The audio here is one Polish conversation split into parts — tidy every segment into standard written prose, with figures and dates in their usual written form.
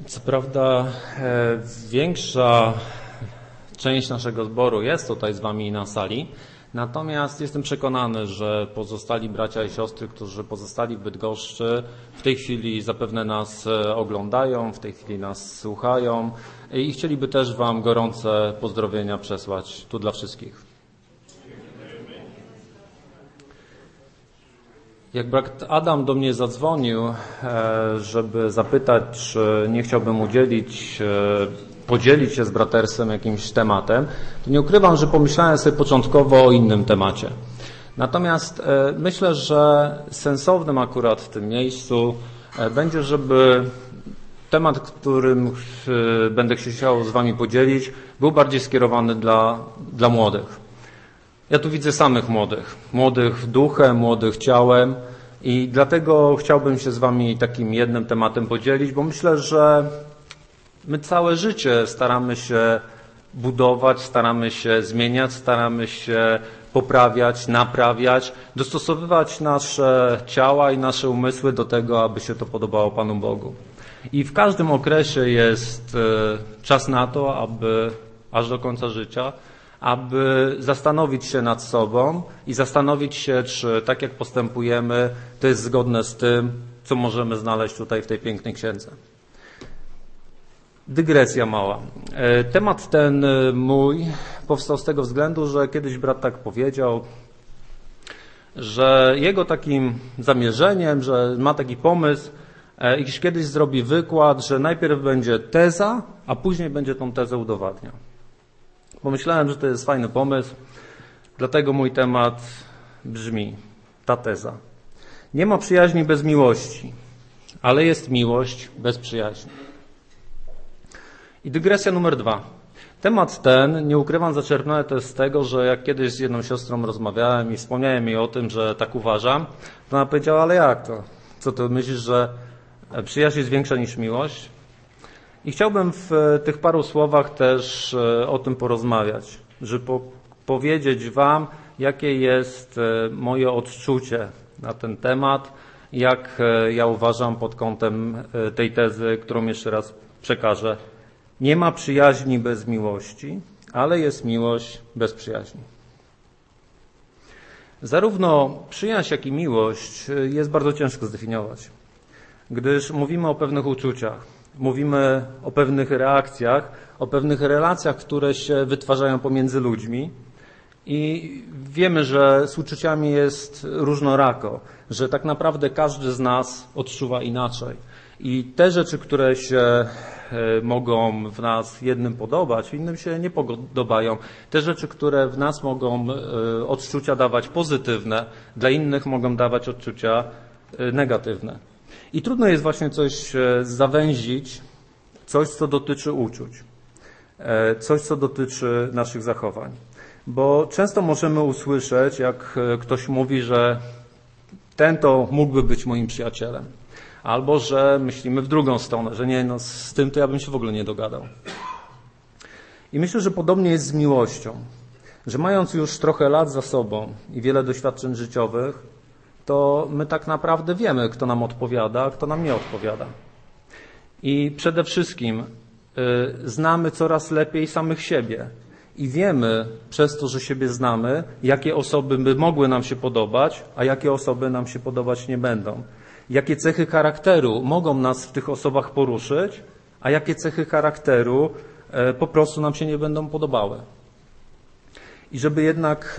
Co prawda większa część naszego zboru jest tutaj z Wami na sali, natomiast jestem przekonany, że pozostali bracia i siostry, którzy pozostali w Bydgoszczy, w tej chwili zapewne nas oglądają, w tej chwili nas słuchają i chcieliby też Wam gorące pozdrowienia przesłać tu dla wszystkich. Jak brat Adam do mnie zadzwonił, żeby zapytać, czy nie chciałbym podzielić się z bratersem jakimś tematem, to nie ukrywam, że pomyślałem sobie początkowo o innym temacie. Natomiast myślę, że sensownym akurat w tym miejscu będzie, żeby temat, którym będę się chciał z Wami podzielić, był bardziej skierowany dla młodych. Ja tu widzę samych młodych duchem, młodych ciałem i dlatego chciałbym się z Wami takim jednym tematem podzielić, bo myślę, że my całe życie staramy się budować, staramy się zmieniać, staramy się poprawiać, naprawiać, dostosowywać nasze ciała i nasze umysły do tego, aby się to podobało Panu Bogu. I w każdym okresie jest czas na to, aby aż do końca życia, aby zastanowić się nad sobą i zastanowić się, czy tak jak postępujemy, to jest zgodne z tym, co możemy znaleźć tutaj w tej pięknej księdze. Dygresja mała. Temat ten mój powstał z tego względu, że kiedyś brat tak powiedział, że jego takim zamierzeniem, że ma taki pomysł, iż kiedyś zrobi wykład, że najpierw będzie teza, a później będzie tą tezę udowadniał. Pomyślałem, że to jest fajny pomysł, dlatego mój temat brzmi, ta teza. Nie ma przyjaźni bez miłości, ale jest miłość bez przyjaźni. I dygresja numer 2. Temat ten, nie ukrywam, zaczerpnąłem też z tego, że jak kiedyś z jedną siostrą rozmawiałem i wspomniałem jej o tym, że tak uważam, to ona powiedziała, ale jak to? Co ty myślisz, że przyjaźń jest większa niż miłość? I chciałbym w tych paru słowach też o tym porozmawiać, żeby powiedzieć Wam, jakie jest moje odczucie na ten temat, jak ja uważam pod kątem tej tezy, którą jeszcze raz przekażę. Nie ma przyjaźni bez miłości, ale jest miłość bez przyjaźni. Zarówno przyjaźń, jak i miłość jest bardzo ciężko zdefiniować, gdyż mówimy o pewnych uczuciach. Mówimy o pewnych reakcjach, o pewnych relacjach, które się wytwarzają pomiędzy ludźmi i wiemy, że z uczuciami jest różnorako, że tak naprawdę każdy z nas odczuwa inaczej. I te rzeczy, które się mogą w nas jednym podobać, innym się nie podobają. Te rzeczy, które w nas mogą odczucia dawać pozytywne, dla innych mogą dawać odczucia negatywne. I trudno jest właśnie coś zawęzić, coś, co dotyczy uczuć, coś, co dotyczy naszych zachowań. Bo często możemy usłyszeć, jak ktoś mówi, że ten to mógłby być moim przyjacielem. Albo, że myślimy w drugą stronę, że nie, no z tym to ja bym się w ogóle nie dogadał. I myślę, że podobnie jest z miłością, że mając już trochę lat za sobą i wiele doświadczeń życiowych, to my tak naprawdę wiemy, kto nam odpowiada, a kto nam nie odpowiada. I przede wszystkim znamy coraz lepiej samych siebie i wiemy przez to, że siebie znamy, jakie osoby by mogły nam się podobać, a jakie osoby nam się podobać nie będą. Jakie cechy charakteru mogą nas w tych osobach poruszyć, a jakie cechy charakteru po prostu nam się nie będą podobały. I żeby jednak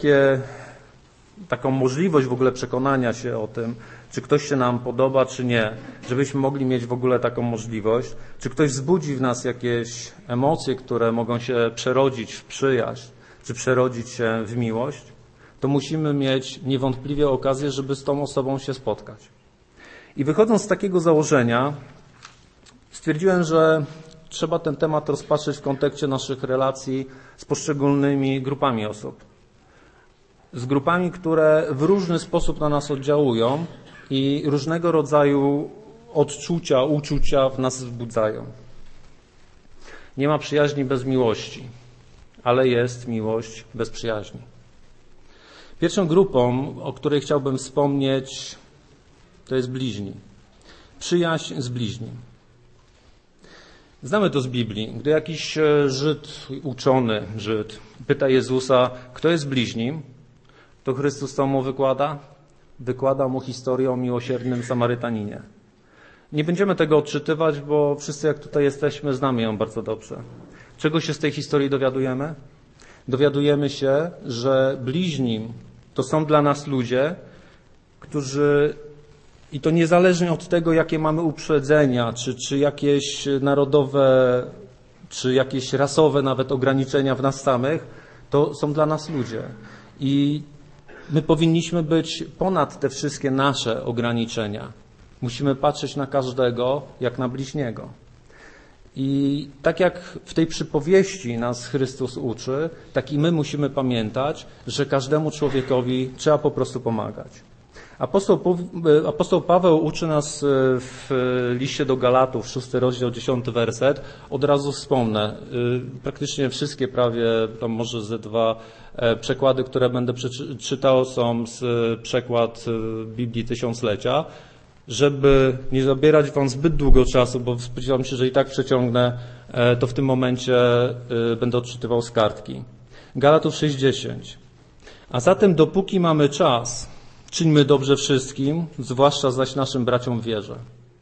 taką możliwość w ogóle przekonania się o tym, czy ktoś się nam podoba, czy nie, żebyśmy mogli mieć w ogóle taką możliwość, czy ktoś wzbudzi w nas jakieś emocje, które mogą się przerodzić w przyjaźń, czy przerodzić się w miłość, to musimy mieć niewątpliwie okazję, żeby z tą osobą się spotkać. I wychodząc z takiego założenia, stwierdziłem, że trzeba ten temat rozpatrzyć w kontekście naszych relacji z poszczególnymi grupami osób. Z grupami, które w różny sposób na nas oddziałują i różnego rodzaju odczucia, uczucia w nas wzbudzają. Nie ma przyjaźni bez miłości, ale jest miłość bez przyjaźni. Pierwszą grupą, o której chciałbym wspomnieć, to jest bliźni. Przyjaźń z bliźnim. Znamy to z Biblii. Gdy jakiś Żyd, uczony Żyd, pyta Jezusa, kto jest bliźnim, to Chrystus co mu wykłada? Wykłada mu historię o miłosiernym Samarytaninie. Nie będziemy tego odczytywać, bo wszyscy jak tutaj jesteśmy, znamy ją bardzo dobrze. Czego się z tej historii dowiadujemy? Dowiadujemy się, że bliźnim to są dla nas ludzie, którzy, i to niezależnie od tego, jakie mamy uprzedzenia, czy jakieś narodowe, czy jakieś rasowe nawet ograniczenia w nas samych, to są dla nas ludzie. I my powinniśmy być ponad te wszystkie nasze ograniczenia. Musimy patrzeć na każdego jak na bliźniego. I tak jak w tej przypowieści nas Chrystus uczy, tak i my musimy pamiętać, że każdemu człowiekowi trzeba po prostu pomagać. Apostoł Paweł uczy nas w liście do Galatów, 6 rozdział, 10 werset. Od razu wspomnę, praktycznie wszystkie prawie, tam może ze 2 przekłady, które będę czytał, są z przekład Biblii Tysiąclecia. Żeby nie zabierać wam zbyt długo czasu, bo spodziewam się, że i tak przeciągnę, to w tym momencie będę odczytywał z kartki. Galatów 6:10. A zatem dopóki mamy czas, czyńmy dobrze wszystkim, zwłaszcza zaś naszym braciom w wierze.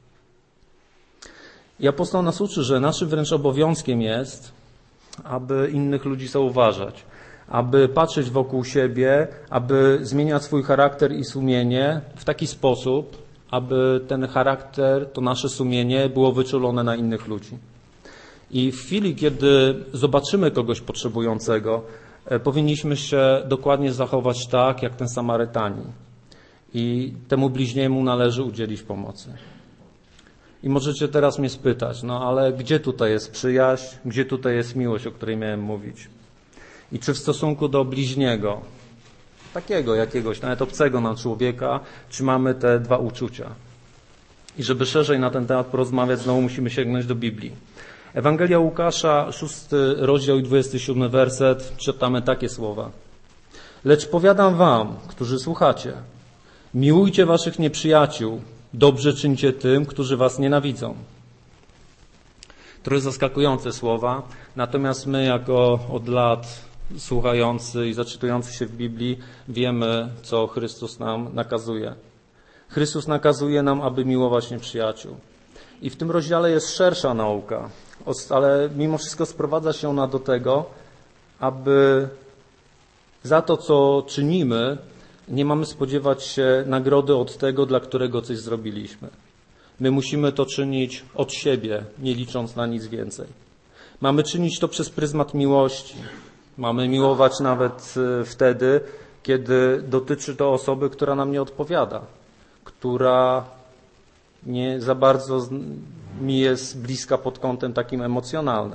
I apostoł nas uczy, że naszym wręcz obowiązkiem jest, aby innych ludzi zauważać, aby patrzeć wokół siebie, aby zmieniać swój charakter i sumienie w taki sposób, aby ten charakter, to nasze sumienie było wyczulone na innych ludzi. I w chwili, kiedy zobaczymy kogoś potrzebującego, powinniśmy się dokładnie zachować tak, jak ten Samarytanin. I temu bliźniemu należy udzielić pomocy. I możecie teraz mnie spytać, no ale gdzie tutaj jest przyjaźń, gdzie tutaj jest miłość, o której miałem mówić? I czy w stosunku do bliźniego, takiego jakiegoś, nawet obcego nam człowieka, czy mamy te 2 uczucia? I żeby szerzej na ten temat porozmawiać, znowu musimy sięgnąć do Biblii. Ewangelia Łukasza, 6 rozdział i 27 werset, czytamy takie słowa. Lecz powiadam wam, którzy słuchacie, miłujcie waszych nieprzyjaciół, dobrze czyńcie tym, którzy was nienawidzą. Trochę zaskakujące słowa, natomiast my jako od lat słuchający i zaczytujący się w Biblii wiemy, co Chrystus nam nakazuje. Chrystus nakazuje nam, aby miłować nieprzyjaciół. I w tym rozdziale jest szersza nauka, ale mimo wszystko sprowadza się ona do tego, aby za to, co czynimy, nie mamy spodziewać się nagrody od tego, dla którego coś zrobiliśmy. My musimy to czynić od siebie, nie licząc na nic więcej. Mamy czynić to przez pryzmat miłości. Mamy miłować nawet wtedy, kiedy dotyczy to osoby, która nam nie odpowiada, która nie za bardzo mi jest bliska pod kątem takim emocjonalnym,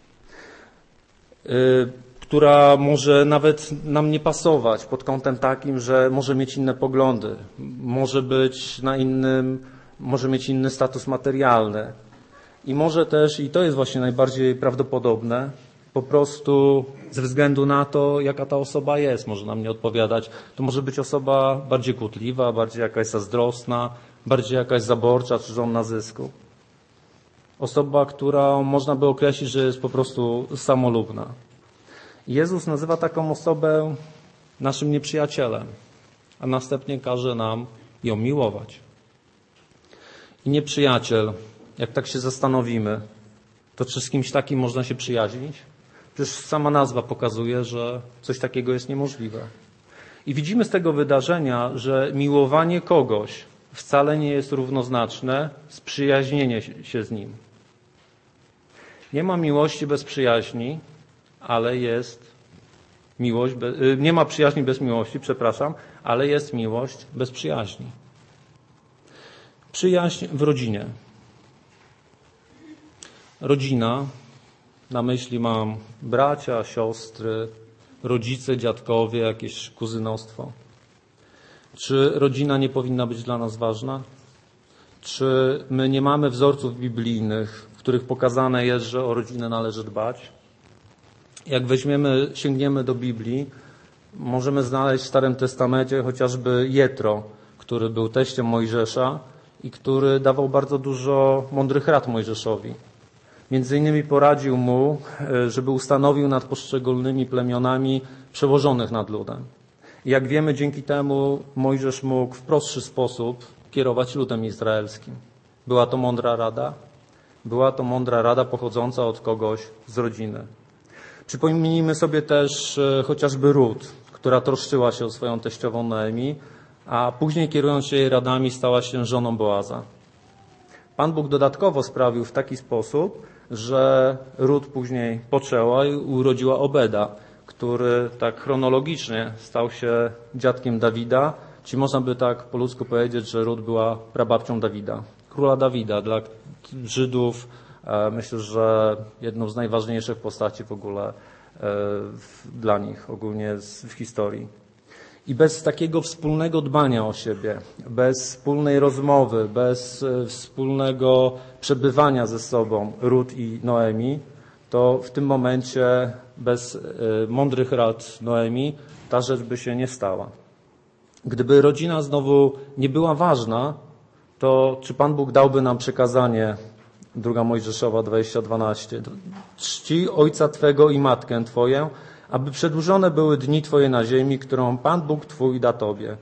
która może nawet nam nie pasować pod kątem takim, że może mieć inne poglądy, może być może mieć inny status materialny i może też, i to jest właśnie najbardziej prawdopodobne, po prostu ze względu na to, jaka ta osoba jest, może nam nie odpowiadać. To może być osoba bardziej kłótliwa, bardziej jakaś zazdrosna, bardziej jakaś zaborcza, czy żądna zysku. Osoba, która można by określić, że jest po prostu samolubna. Jezus nazywa taką osobę naszym nieprzyjacielem, a następnie każe nam ją miłować. I nieprzyjaciel, jak tak się zastanowimy, to czy z kimś takim można się przyjaźnić? Przecież sama nazwa pokazuje, że coś takiego jest niemożliwe. I widzimy z tego wydarzenia, że miłowanie kogoś wcale nie jest równoznaczne z przyjaźnieniem się z nim. Nie ma miłości bez przyjaźni, ale jest miłość, nie ma przyjaźni bez miłości, ale jest miłość bez przyjaźni. Przyjaźń w rodzinie. Rodzina, na myśli mam bracia, siostry, rodzice, dziadkowie, jakieś kuzynostwo. Czy rodzina nie powinna być dla nas ważna? Czy my nie mamy wzorców biblijnych, w których pokazane jest, że o rodzinę należy dbać? Jak sięgniemy do Biblii, możemy znaleźć w Starym Testamencie chociażby Jetro, który był teściem Mojżesza i który dawał bardzo dużo mądrych rad Mojżeszowi. Między innymi poradził mu, żeby ustanowił nad poszczególnymi plemionami przełożonych nad ludem. I jak wiemy, dzięki temu Mojżesz mógł w prostszy sposób kierować ludem izraelskim. Była to mądra rada? Była to mądra rada pochodząca od kogoś z rodziny. Przypomnijmy sobie też chociażby Rut, która troszczyła się o swoją teściową Noemi, a później kierując się jej radami stała się żoną Boaza. Pan Bóg dodatkowo sprawił w taki sposób, że Rut później poczęła i urodziła Obeda, który tak chronologicznie stał się dziadkiem Dawida, czyli można by tak po ludzku powiedzieć, że Rut była prababcią Dawida, króla Dawida. Dla Żydów myślę, że jedną z najważniejszych postaci w ogóle dla nich ogólnie w historii. I bez takiego wspólnego dbania o siebie, bez wspólnej rozmowy, bez wspólnego przebywania ze sobą Rut i Noemi, to w tym momencie bez mądrych rad Noemi ta rzecz by się nie stała. Gdyby rodzina znowu nie była ważna, to czy Pan Bóg dałby nam przekazanie 2 Mojżeszowa 20:12? Czci ojca Twego i matkę Twoją, aby przedłużone były dni Twoje na ziemi, którą Pan Bóg Twój da Tobie.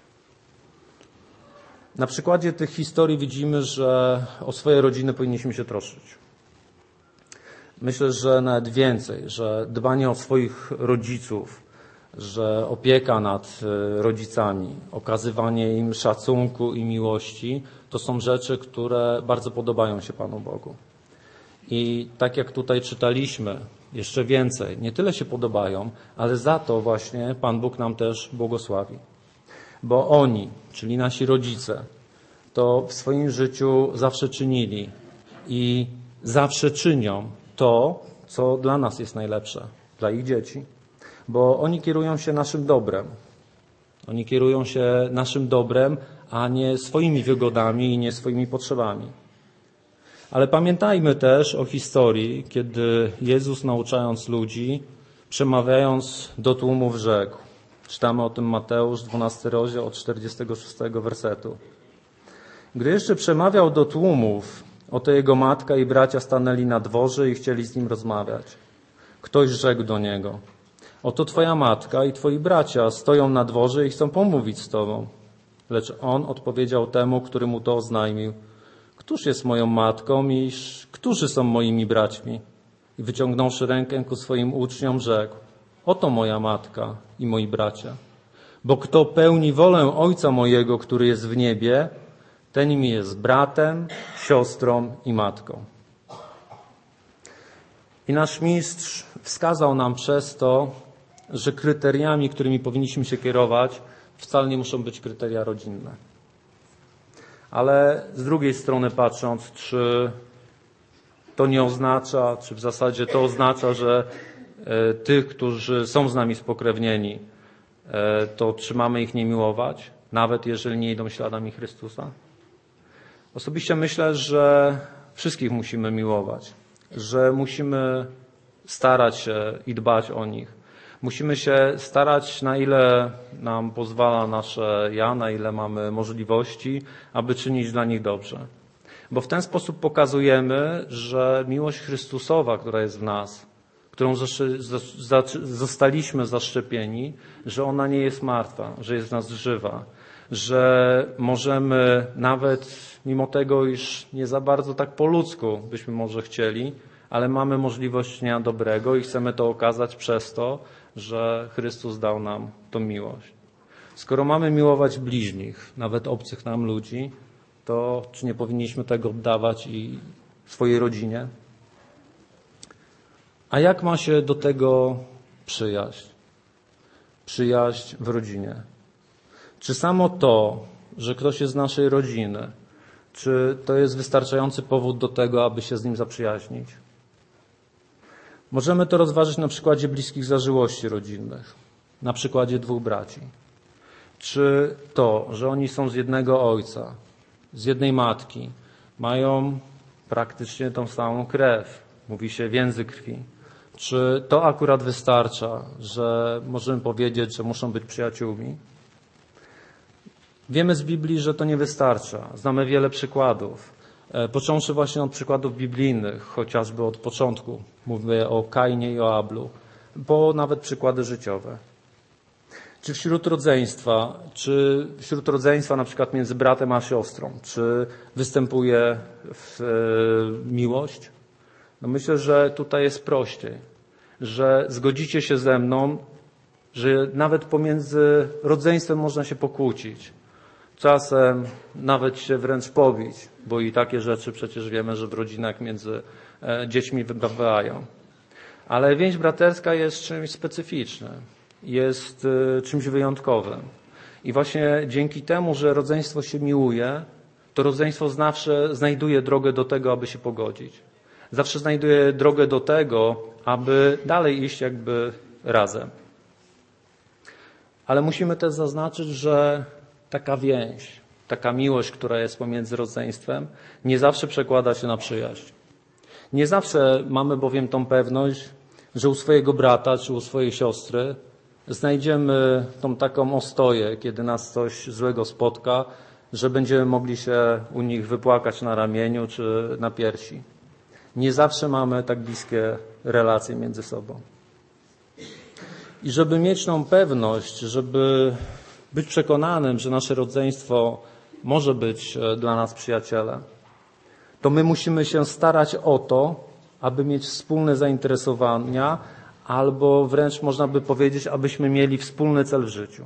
Na przykładzie tych historii widzimy, że o swoje rodziny powinniśmy się troszczyć. Myślę, że nawet więcej, że dbanie o swoich rodziców, że opieka nad rodzicami, okazywanie im szacunku i miłości, to są rzeczy, które bardzo podobają się Panu Bogu. I tak jak tutaj czytaliśmy, jeszcze więcej, nie tyle się podobają, ale za to właśnie Pan Bóg nam też błogosławi. Bo oni, czyli nasi rodzice, to w swoim życiu zawsze czynili i zawsze czynią to, co dla nas jest najlepsze, dla ich dzieci. Bo oni kierują się naszym dobrem. Oni kierują się naszym dobrem, a nie swoimi wygodami i nie swoimi potrzebami. Ale pamiętajmy też o historii, kiedy Jezus, nauczając ludzi, przemawiając do tłumów, rzekł. Czytamy o tym Mateusz, 12 rozdział od 46 wersetu. Gdy jeszcze przemawiał do tłumów, oto jego matka i bracia stanęli na dworze i chcieli z nim rozmawiać. Ktoś rzekł do niego: oto twoja matka i twoi bracia stoją na dworze i chcą pomówić z tobą. Lecz on odpowiedział temu, który mu to oznajmił: któż jest moją matką i którzy są moimi braćmi? I wyciągnąwszy rękę ku swoim uczniom, rzekł: oto moja matka i moi bracia. Bo kto pełni wolę Ojca mojego, który jest w niebie, ten mi jest bratem, siostrą i matką. I nasz mistrz wskazał nam przez to, że kryteriami, którymi powinniśmy się kierować, wcale nie muszą być kryteria rodzinne. Ale z drugiej strony patrząc, czy to nie oznacza, czy w zasadzie to oznacza, że tych, którzy są z nami spokrewnieni, to czy mamy ich nie miłować, nawet jeżeli nie idą śladami Chrystusa? Osobiście myślę, że wszystkich musimy miłować, że musimy starać się i dbać o nich. Musimy się starać, na ile nam pozwala nasze ja, na ile mamy możliwości, aby czynić dla nich dobrze. Bo w ten sposób pokazujemy, że miłość Chrystusowa, która jest w nas, którą zostaliśmy zaszczepieni, że ona nie jest martwa, że jest w nas żywa, że możemy nawet mimo tego, iż nie za bardzo tak po ludzku byśmy może chcieli, ale mamy możliwość czynienia dobrego i chcemy to okazać przez to, że Chrystus dał nam tą miłość. Skoro mamy miłować bliźnich, nawet obcych nam ludzi, to czy nie powinniśmy tego oddawać i swojej rodzinie? A jak ma się do tego przyjaźń? Przyjaźń w rodzinie. Czy samo to, że ktoś jest z naszej rodziny, czy to jest wystarczający powód do tego, aby się z nim zaprzyjaźnić? Możemy to rozważyć na przykładzie bliskich zażyłości rodzinnych, na przykładzie 2 braci. Czy to, że oni są z jednego ojca, z jednej matki, mają praktycznie tą samą krew, mówi się więzy krwi. Czy to akurat wystarcza, że możemy powiedzieć, że muszą być przyjaciółmi? Wiemy z Biblii, że to nie wystarcza. Znamy wiele przykładów. Począwszy właśnie od przykładów biblijnych, chociażby od początku. Mówię o Kainie i o Ablu, po nawet przykłady życiowe. Czy wśród rodzeństwa na przykład między bratem a siostrą, czy występuje miłość? No myślę, że tutaj jest prościej, że zgodzicie się ze mną, że nawet pomiędzy rodzeństwem można się pokłócić. Czasem nawet się wręcz pobić, bo i takie rzeczy przecież wiemy, że w rodzinach między dziećmi bywają. Ale więź braterska jest czymś specyficznym, jest czymś wyjątkowym. I właśnie dzięki temu, że rodzeństwo się miłuje, to rodzeństwo zawsze znajduje drogę do tego, aby się pogodzić. Zawsze znajduje drogę do tego, aby dalej iść jakby razem. Ale musimy też zaznaczyć, że taka więź, taka miłość, która jest pomiędzy rodzeństwem, nie zawsze przekłada się na przyjaźń. Nie zawsze mamy bowiem tą pewność, że u swojego brata czy u swojej siostry znajdziemy tą taką ostoję, kiedy nas coś złego spotka, że będziemy mogli się u nich wypłakać na ramieniu czy na piersi. Nie zawsze mamy tak bliskie relacje między sobą. I żeby mieć tą pewność, żeby być przekonanym, że nasze rodzeństwo może być dla nas przyjacielem, to my musimy się starać o to, aby mieć wspólne zainteresowania, albo wręcz można by powiedzieć, abyśmy mieli wspólny cel w życiu.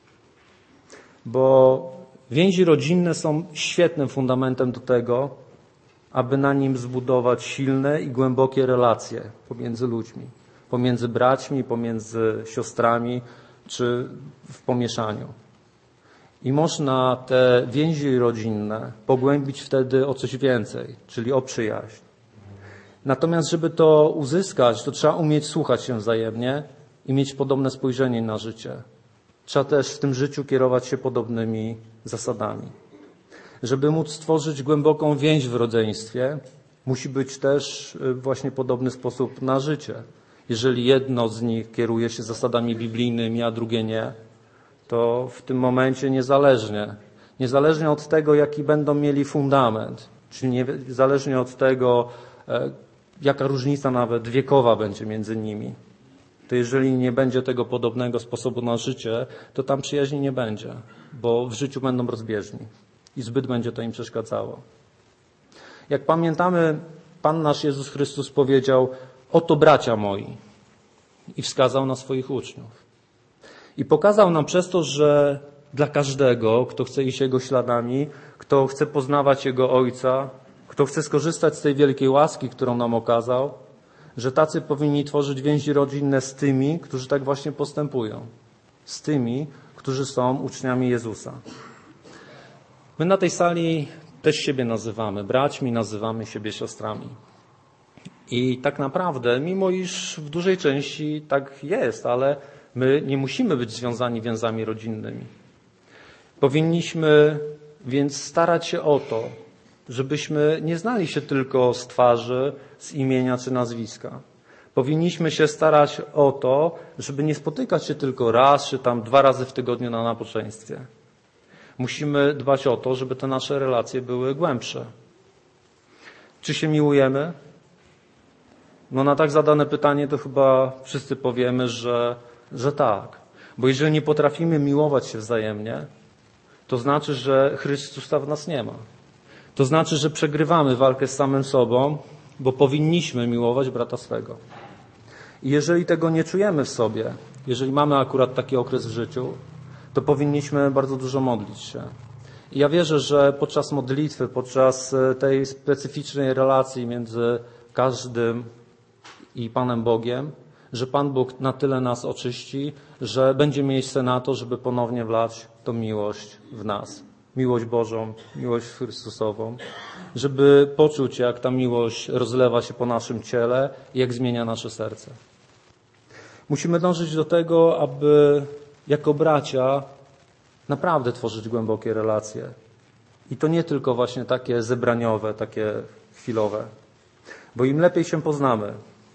Bo więzi rodzinne są świetnym fundamentem do tego, aby na nim zbudować silne i głębokie relacje pomiędzy ludźmi, pomiędzy braćmi, pomiędzy siostrami, czy w pomieszaniu. I można te więzi rodzinne pogłębić wtedy o coś więcej, czyli o przyjaźń. Natomiast, żeby to uzyskać, to trzeba umieć słuchać się wzajemnie i mieć podobne spojrzenie na życie. Trzeba też w tym życiu kierować się podobnymi zasadami. Żeby móc stworzyć głęboką więź w rodzeństwie, musi być też właśnie podobny sposób na życie. Jeżeli jedno z nich kieruje się zasadami biblijnymi, a drugie nie, to w tym momencie niezależnie od tego, jaki będą mieli fundament, czyli niezależnie od tego, jaka różnica nawet wiekowa będzie między nimi, to jeżeli nie będzie tego podobnego sposobu na życie, to tam przyjaźni nie będzie, bo w życiu będą rozbieżni i zbyt będzie to im przeszkadzało. Jak pamiętamy, Pan nasz Jezus Chrystus powiedział: oto bracia moi, i wskazał na swoich uczniów. I pokazał nam przez to, że dla każdego, kto chce iść Jego śladami, kto chce poznawać Jego Ojca, kto chce skorzystać z tej wielkiej łaski, którą nam okazał, że tacy powinni tworzyć więzi rodzinne z tymi, którzy tak właśnie postępują. Z tymi, którzy są uczniami Jezusa. My na tej sali też siebie nazywamy braćmi, nazywamy siebie siostrami. I tak naprawdę, mimo iż w dużej części tak jest, ale my nie musimy być związani więzami rodzinnymi. Powinniśmy więc starać się o to, żebyśmy nie znali się tylko z twarzy, z imienia czy nazwiska. Powinniśmy się starać o to, żeby nie spotykać się tylko raz czy tam 2 razy w tygodniu na nabożeństwie. Musimy dbać o to, żeby te nasze relacje były głębsze. Czy się miłujemy? No na tak zadane pytanie to chyba wszyscy powiemy, że tak. Bo jeżeli nie potrafimy miłować się wzajemnie, to znaczy, że Chrystusa w nas nie ma. To znaczy, że przegrywamy walkę z samym sobą, bo powinniśmy miłować brata swego. I jeżeli tego nie czujemy w sobie, jeżeli mamy akurat taki okres w życiu, to powinniśmy bardzo dużo modlić się. I ja wierzę, że podczas modlitwy, podczas tej specyficznej relacji między każdym i Panem Bogiem, że Pan Bóg na tyle nas oczyści, że będzie miejsce na to, żeby ponownie wlać tą miłość w nas. Miłość Bożą, miłość Chrystusową, żeby poczuć, jak ta miłość rozlewa się po naszym ciele i jak zmienia nasze serce. Musimy dążyć do tego, aby jako bracia naprawdę tworzyć głębokie relacje. I to nie tylko właśnie takie zebraniowe, takie chwilowe. Bo im lepiej się poznamy,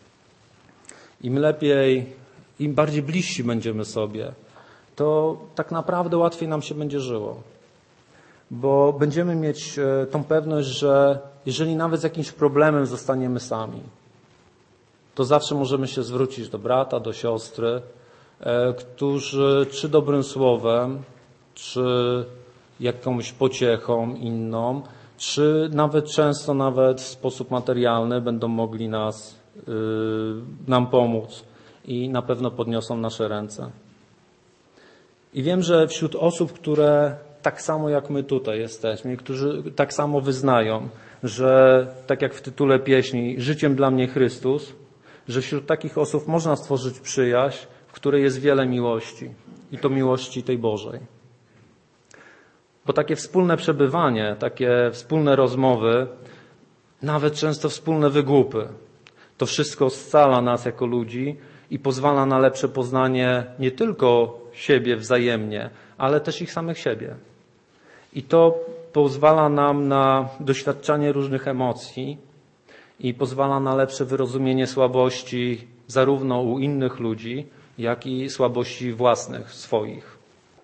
im bardziej bliżsi będziemy sobie, to tak naprawdę łatwiej nam się będzie żyło. bo będziemy mieć tą pewność, że jeżeli nawet z jakimś problemem zostaniemy sami, to zawsze możemy się zwrócić do brata, do siostry, którzy czy dobrym słowem, czy jakąś pociechą inną, czy często nawet w sposób materialny będą mogli nam pomóc i na pewno podniosą nasze ręce. I wiem, że wśród osób, które tak samo jak my tutaj jesteśmy, którzy tak samo wyznają, że tak jak w tytule pieśni, życiem dla mnie Chrystus, że wśród takich osób można stworzyć przyjaźń, w której jest wiele miłości i to miłości tej Bożej. Bo takie wspólne przebywanie, takie wspólne rozmowy, nawet często wspólne wygłupy, to wszystko scala nas jako ludzi i pozwala na lepsze poznanie nie tylko siebie wzajemnie, ale też ich samych siebie. I to pozwala nam na doświadczanie różnych emocji i pozwala na lepsze wyrozumienie słabości zarówno u innych ludzi, jak i słabości własnych, swoich.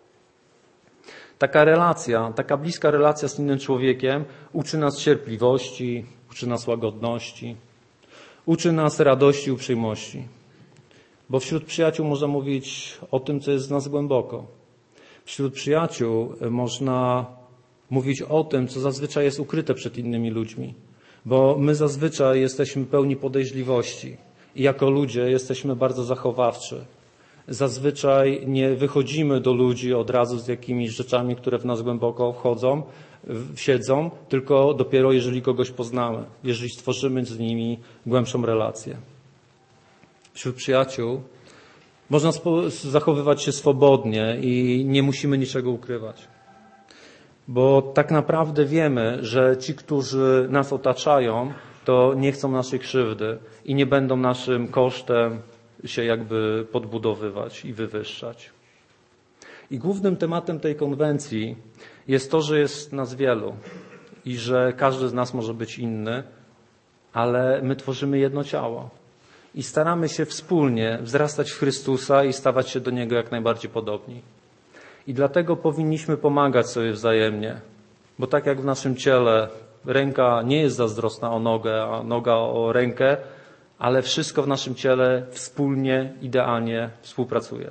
Taka bliska relacja z innym człowiekiem uczy nas cierpliwości, uczy nas łagodności, uczy nas radości i uprzejmości. Bo wśród przyjaciół można mówić o tym, co jest z nas głęboko. Wśród przyjaciół można mówić o tym, co zazwyczaj jest ukryte przed innymi ludźmi. Bo my zazwyczaj jesteśmy pełni podejrzliwości i jako ludzie jesteśmy bardzo zachowawczy. Zazwyczaj nie wychodzimy do ludzi od razu z jakimiś rzeczami, które w nas głęboko siedzą, tylko dopiero jeżeli kogoś poznamy, jeżeli stworzymy z nimi głębszą relację. Wśród przyjaciół można zachowywać się swobodnie i nie musimy niczego ukrywać. Bo tak naprawdę wiemy, że ci, którzy nas otaczają, to nie chcą naszej krzywdy i nie będą naszym kosztem się jakby podbudowywać i wywyższać. I głównym tematem tej konwencji jest to, że jest nas wielu i że każdy z nas może być inny, ale my tworzymy jedno ciało i staramy się wspólnie wzrastać w Chrystusa i stawać się do Niego jak najbardziej podobni. I dlatego powinniśmy pomagać sobie wzajemnie, bo tak jak w naszym ciele ręka nie jest zazdrosna o nogę, a noga o rękę, ale wszystko w naszym ciele wspólnie, idealnie współpracuje.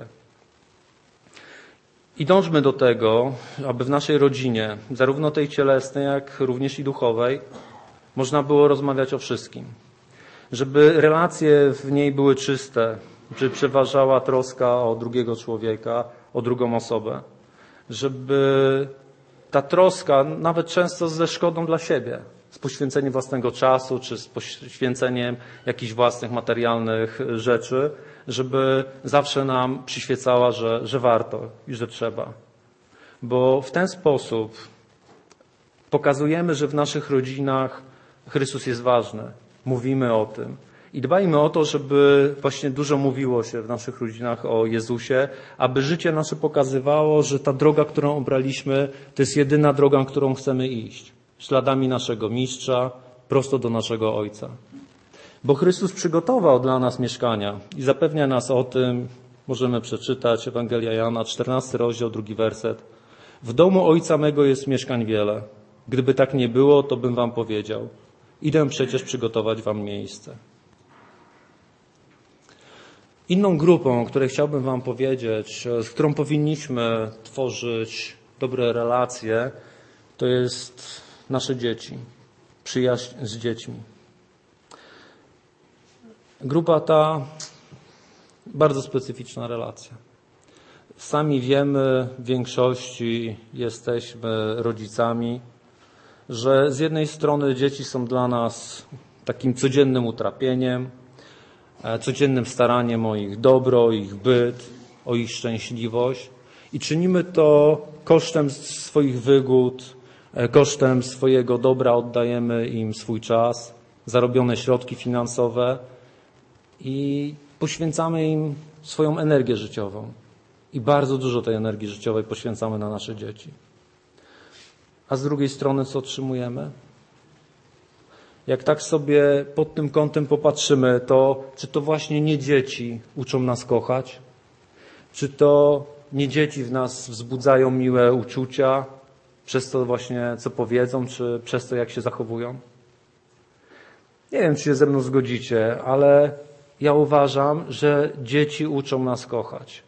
I dążmy do tego, aby w naszej rodzinie, zarówno tej cielesnej, jak również i duchowej, można było rozmawiać o wszystkim. Żeby relacje w niej były czyste, żeby przeważała troska o drugiego człowieka, o drugą osobę. Żeby ta troska, nawet często ze szkodą dla siebie, z poświęceniem własnego czasu, czy z poświęceniem jakichś własnych materialnych rzeczy, żeby zawsze nam przyświecała, że warto i że trzeba. Bo w ten sposób pokazujemy, że w naszych rodzinach Chrystus jest ważny. Mówimy o tym. I dbajmy o to, żeby właśnie dużo mówiło się w naszych rodzinach o Jezusie, aby życie nasze pokazywało, że ta droga, którą obraliśmy, to jest jedyna droga, którą chcemy iść. Śladami naszego Mistrza, prosto do naszego Ojca. Bo Chrystus przygotował dla nas mieszkania i zapewnia nas o tym, możemy przeczytać Ewangelia Jana, 14 rozdział, 2 werset. W domu Ojca mego jest mieszkań wiele. Gdyby tak nie było, to bym wam powiedział. Idę przecież przygotować wam miejsce. Inną grupą, o której chciałbym wam powiedzieć, z którą powinniśmy tworzyć dobre relacje, to jest nasze dzieci, przyjaźń z dziećmi. Grupa ta, bardzo specyficzna relacja. Sami wiemy, w większości jesteśmy rodzicami, że z jednej strony dzieci są dla nas takim codziennym utrapieniem, codziennym staraniem o ich dobro, o ich byt, o ich szczęśliwość i czynimy to kosztem swoich wygód, kosztem swojego dobra oddajemy im swój czas, zarobione środki finansowe i poświęcamy im swoją energię życiową. I bardzo dużo tej energii życiowej poświęcamy na nasze dzieci. A z drugiej strony co otrzymujemy? Jak tak sobie pod tym kątem popatrzymy, to czy to właśnie nie dzieci uczą nas kochać? Czy to nie dzieci w nas wzbudzają miłe uczucia? Przez to właśnie, co powiedzą, czy przez to, jak się zachowują? Nie wiem, czy się ze mną zgodzicie, ale ja uważam, że dzieci uczą nas kochać.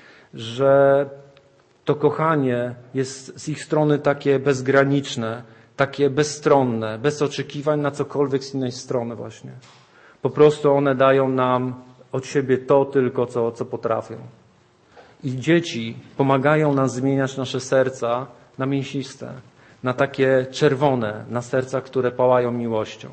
Że to kochanie jest z ich strony takie bezgraniczne, takie bezstronne, bez oczekiwań na cokolwiek z innej strony właśnie. Po prostu one dają nam od siebie to tylko, co potrafią. I dzieci pomagają nam zmieniać nasze serca na mięsiste, na takie czerwone, na serca, które pałają miłością.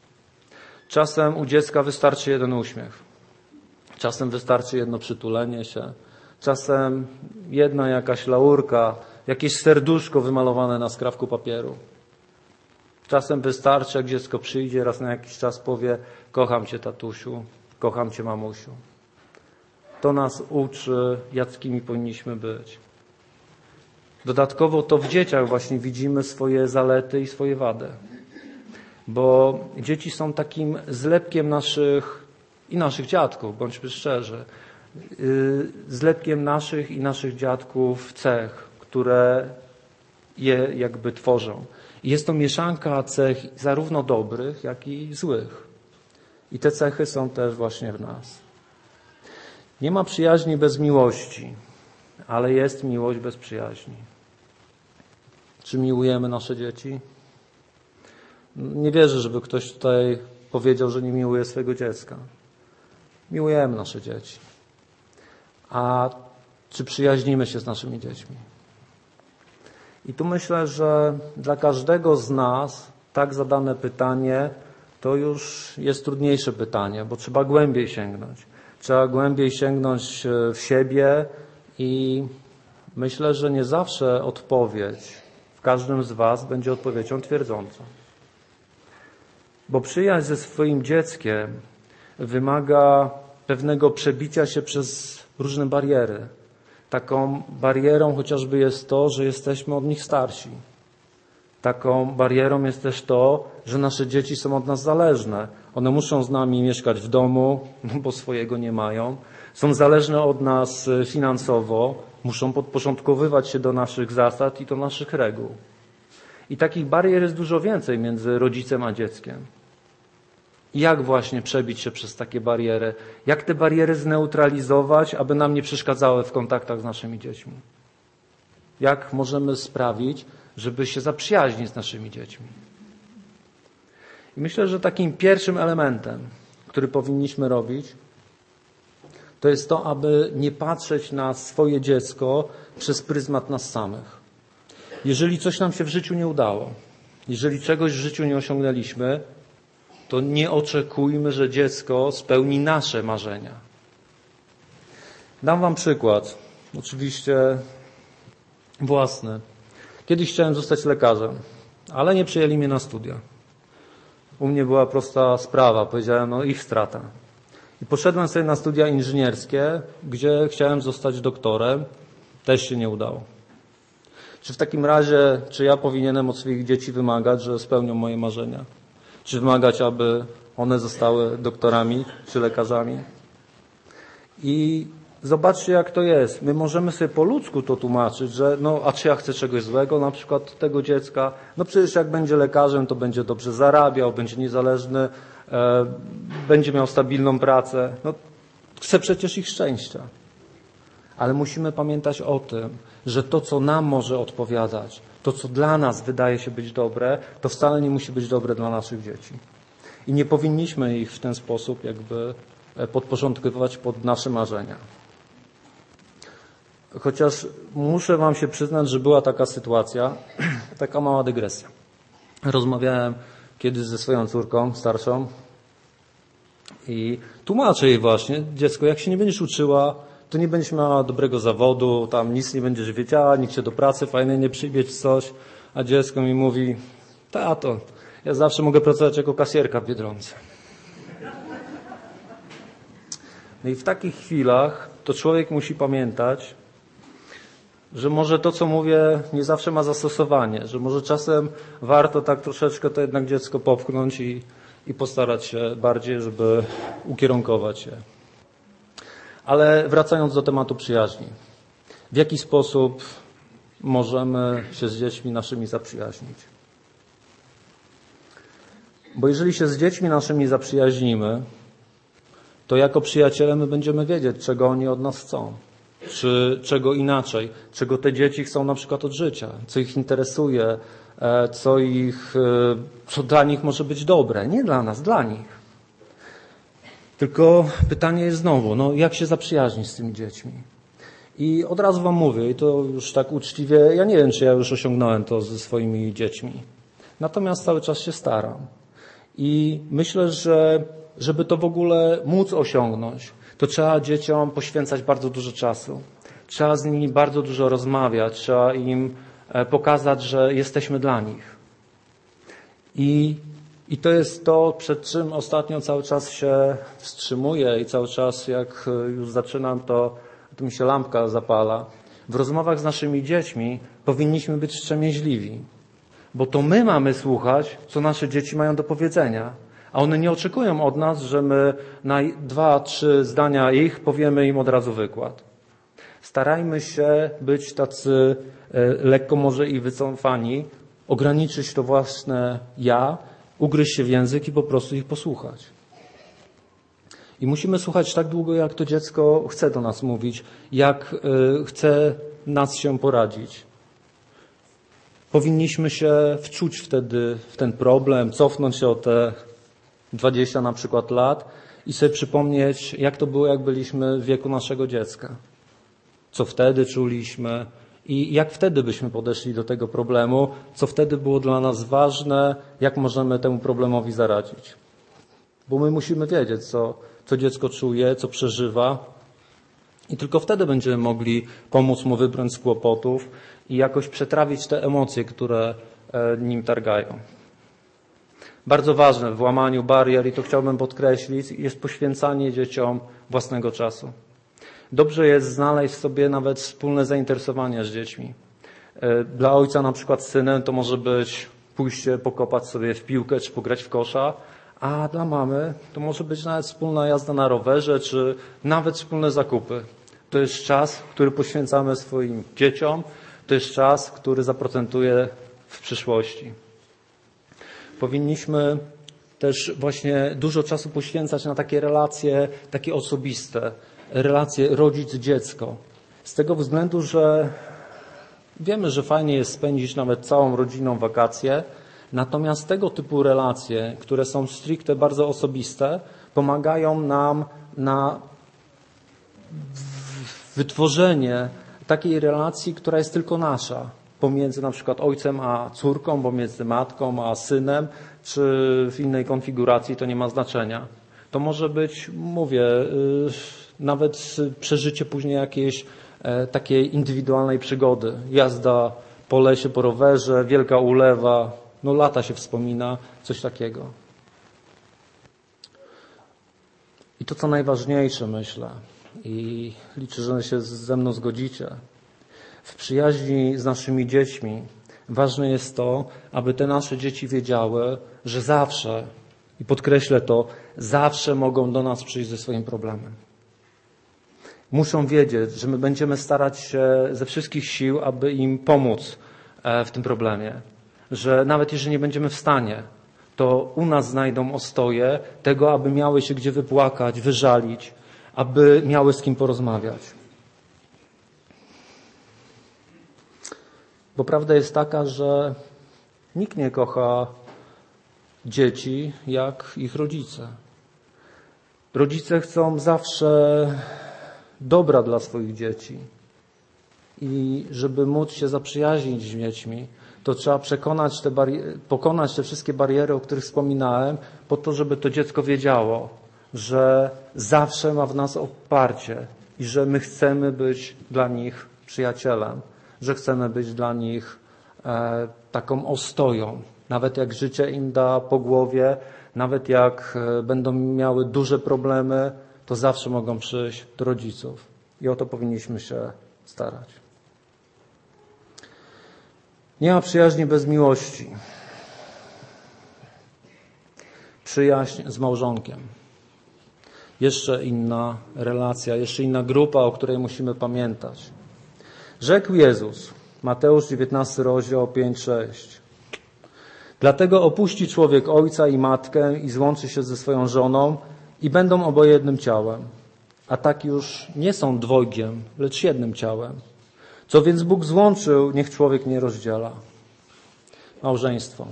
Czasem u dziecka wystarczy jeden uśmiech. Czasem wystarczy jedno przytulenie się. Czasem jedna jakaś laurka, jakieś serduszko wymalowane na skrawku papieru. Czasem wystarczy, jak dziecko przyjdzie, raz na jakiś czas powie: kocham cię, tatusiu, kocham cię, mamusiu. To nas uczy, jakimi powinniśmy być. Dodatkowo to w dzieciach właśnie widzimy swoje zalety i swoje wady. Bo dzieci są takim zlepkiem naszych dziadków, bądźmy szczerzy. Zlepkiem naszych i naszych dziadków cech, które je jakby tworzą. I jest to mieszanka cech zarówno dobrych, jak i złych. I te cechy są też właśnie w nas. Nie ma przyjaźni bez miłości, ale jest miłość bez przyjaźni. Czy miłujemy nasze dzieci? Nie wierzę, żeby ktoś tutaj powiedział, że nie miłuje swojego dziecka. Miłujemy nasze dzieci. A czy przyjaźnimy się z naszymi dziećmi? I tu myślę, że dla każdego z nas tak zadane pytanie to już jest trudniejsze pytanie, bo trzeba głębiej sięgnąć. Trzeba głębiej sięgnąć w siebie i myślę, że nie zawsze odpowiedź w każdym z was będzie odpowiedzią twierdzącą. Bo przyjaźń ze swoim dzieckiem wymaga pewnego przebicia się przez różne bariery. Taką barierą chociażby jest to, że jesteśmy od nich starsi. Taką barierą jest też to, że nasze dzieci są od nas zależne. One muszą z nami mieszkać w domu, bo swojego nie mają. Są zależne od nas finansowo, muszą podporządkowywać się do naszych zasad i do naszych reguł. I takich barier jest dużo więcej między rodzicem a dzieckiem. Jak właśnie przebić się przez takie bariery? Jak te bariery zneutralizować, aby nam nie przeszkadzały w kontaktach z naszymi dziećmi? Jak możemy sprawić, żeby się zaprzyjaźnić z naszymi dziećmi? I myślę, że takim pierwszym elementem, który powinniśmy robić, to jest to, aby nie patrzeć na swoje dziecko przez pryzmat nas samych. Jeżeli coś nam się w życiu nie udało, jeżeli czegoś w życiu nie osiągnęliśmy, to nie oczekujmy, że dziecko spełni nasze marzenia. Dam wam przykład, oczywiście własny. Kiedyś chciałem zostać lekarzem, ale nie przyjęli mnie na studia. U mnie była prosta sprawa, powiedziałem, ich strata. I poszedłem sobie na studia inżynierskie, gdzie chciałem zostać doktorem, też się nie udało. Czy w takim razie, czy ja powinienem od swoich dzieci wymagać, że spełnią moje marzenia? Czy wymagać, aby one zostały doktorami czy lekarzami? I zobaczcie, jak to jest. My możemy sobie po ludzku to tłumaczyć, że a czy ja chcę czegoś złego na przykład od tego dziecka? Przecież jak będzie lekarzem, to będzie dobrze zarabiał, będzie niezależny, będzie miał stabilną pracę. Chcę przecież ich szczęścia. Ale musimy pamiętać o tym, że to, co nam może odpowiadać, to, co dla nas wydaje się być dobre, to wcale nie musi być dobre dla naszych dzieci. I nie powinniśmy ich w ten sposób jakby podporządkowywać pod nasze marzenia. Chociaż muszę wam się przyznać, że była taka sytuacja, taka mała dygresja. Rozmawiałem kiedyś ze swoją córką starszą i tłumaczę jej właśnie, dziecko, jak się nie będziesz uczyła, to nie będziesz miała dobrego zawodu, tam nic nie będziesz wiedziała, nikt cię do pracy fajnej nie przyjmie czy coś, a dziecko mi mówi, tato, ja zawsze mogę pracować jako kasjerka w Biedronce. I w takich chwilach to człowiek musi pamiętać, że może to, co mówię, nie zawsze ma zastosowanie, że może czasem warto tak troszeczkę to jednak dziecko popchnąć i postarać się bardziej, żeby ukierunkować się. Ale wracając do tematu przyjaźni. W jaki sposób możemy się z dziećmi naszymi zaprzyjaźnić. Bo jeżeli się z dziećmi naszymi zaprzyjaźnimy, to jako przyjaciele my będziemy wiedzieć, czego oni od nas chcą. Czy czego inaczej, czego te dzieci chcą na przykład od życia, co ich interesuje, co dla nich może być dobre. Nie dla nas, dla nich. Tylko pytanie jest znowu, jak się zaprzyjaźnić z tymi dziećmi? I od razu wam mówię, i to już tak uczciwie, ja nie wiem, czy ja już osiągnąłem to ze swoimi dziećmi. Natomiast cały czas się staram. I myślę, że żeby to w ogóle móc osiągnąć, to trzeba dzieciom poświęcać bardzo dużo czasu. Trzeba z nimi bardzo dużo rozmawiać, trzeba im pokazać, że jesteśmy dla nich. I to jest to, przed czym ostatnio cały czas się wstrzymuję i cały czas jak już zaczynam, to mi się lampka zapala. W rozmowach z naszymi dziećmi powinniśmy być wstrzemięźliwi, bo to my mamy słuchać, co nasze dzieci mają do powiedzenia. A one nie oczekują od nas, że my na 2-3 zdania ich powiemy im od razu wykład. Starajmy się być tacy lekko może i wycofani, ograniczyć to własne ja, ugryźć się w język i po prostu ich posłuchać. I musimy słuchać tak długo, jak to dziecko chce do nas mówić, jak chce nas się poradzić. Powinniśmy się wczuć wtedy w ten problem, cofnąć się o te 20 na przykład lat i sobie przypomnieć, jak to było, jak byliśmy w wieku naszego dziecka. Co wtedy czuliśmy i jak wtedy byśmy podeszli do tego problemu, co wtedy było dla nas ważne, jak możemy temu problemowi zaradzić. Bo my musimy wiedzieć, co dziecko czuje, co przeżywa i tylko wtedy będziemy mogli pomóc mu wybrnąć z kłopotów i jakoś przetrawić te emocje, które nim targają. Bardzo ważne w łamaniu barier, i to chciałbym podkreślić, jest poświęcanie dzieciom własnego czasu. Dobrze jest znaleźć sobie nawet wspólne zainteresowania z dziećmi. Dla ojca na przykład z synem to może być pójście pokopać sobie w piłkę czy pograć w kosza, a dla mamy to może być nawet wspólna jazda na rowerze czy nawet wspólne zakupy. To jest czas, który poświęcamy swoim dzieciom, to jest czas, który zaprocentuje w przyszłości. Powinniśmy też właśnie dużo czasu poświęcać na takie relacje, takie osobiste, relacje rodzic-dziecko. Z tego względu, że wiemy, że fajnie jest spędzić nawet całą rodziną wakacje, natomiast tego typu relacje, które są stricte bardzo osobiste, pomagają nam na wytworzenie takiej relacji, która jest tylko nasza. Pomiędzy na przykład ojcem a córką, pomiędzy matką a synem, czy w innej konfiguracji, to nie ma znaczenia. To może być, nawet przeżycie później jakiejś takiej indywidualnej przygody. Jazda po lesie, po rowerze, wielka ulewa, lata się wspomina, coś takiego. I to, co najważniejsze, myślę, i liczę, że się ze mną zgodzicie, w przyjaźni z naszymi dziećmi ważne jest to, aby te nasze dzieci wiedziały, że zawsze, i podkreślę to, zawsze mogą do nas przyjść ze swoim problemem. Muszą wiedzieć, że my będziemy starać się ze wszystkich sił, aby im pomóc w tym problemie. Że nawet jeżeli nie będziemy w stanie, to u nas znajdą ostoję tego, aby miały się gdzie wypłakać, wyżalić, aby miały z kim porozmawiać. Bo prawda jest taka, że nikt nie kocha dzieci jak ich rodzice. Rodzice chcą zawsze dobra dla swoich dzieci. I żeby móc się zaprzyjaźnić z dziećmi, to trzeba pokonać te wszystkie bariery, o których wspominałem, po to, żeby to dziecko wiedziało, że zawsze ma w nas oparcie i że my chcemy być dla nich przyjacielem, że chcemy być dla nich taką ostoją. Nawet jak życie im da po głowie, nawet jak będą miały duże problemy, to zawsze mogą przyjść do rodziców. I o to powinniśmy się starać. Nie ma przyjaźni bez miłości. Przyjaźń z małżonkiem. Jeszcze inna relacja, jeszcze inna grupa, o której musimy pamiętać. Rzekł Jezus: Mateusz 19 rozdział 5-6. Dlatego opuści człowiek ojca i matkę i złączy się ze swoją żoną i będą oboje jednym ciałem. A tak już nie są dwojgiem, lecz jednym ciałem. Co więc Bóg złączył, niech człowiek nie rozdziela. Małżeństwo.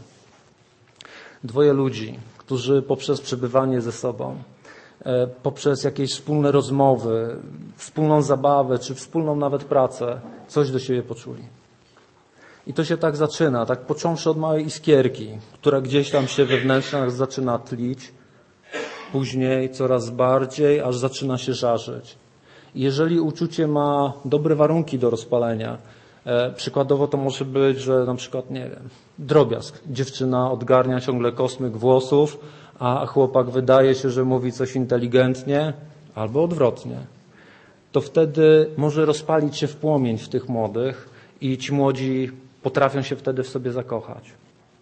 Dwoje ludzi, którzy poprzez przebywanie ze sobą, poprzez jakieś wspólne rozmowy, wspólną zabawę, czy wspólną nawet pracę, coś do siebie poczuli. I to się tak zaczyna, tak począwszy od małej iskierki, która gdzieś tam się wewnętrznie zaczyna tlić, później coraz bardziej, aż zaczyna się żarzyć. I jeżeli uczucie ma dobre warunki do rozpalenia, przykładowo to może być, że na przykład, nie wiem, drobiazg. Dziewczyna odgarnia ciągle kosmyk włosów, a chłopak wydaje się, że mówi coś inteligentnie, albo odwrotnie. To wtedy może rozpalić się w płomień w tych młodych i ci młodzi potrafią się wtedy w sobie zakochać.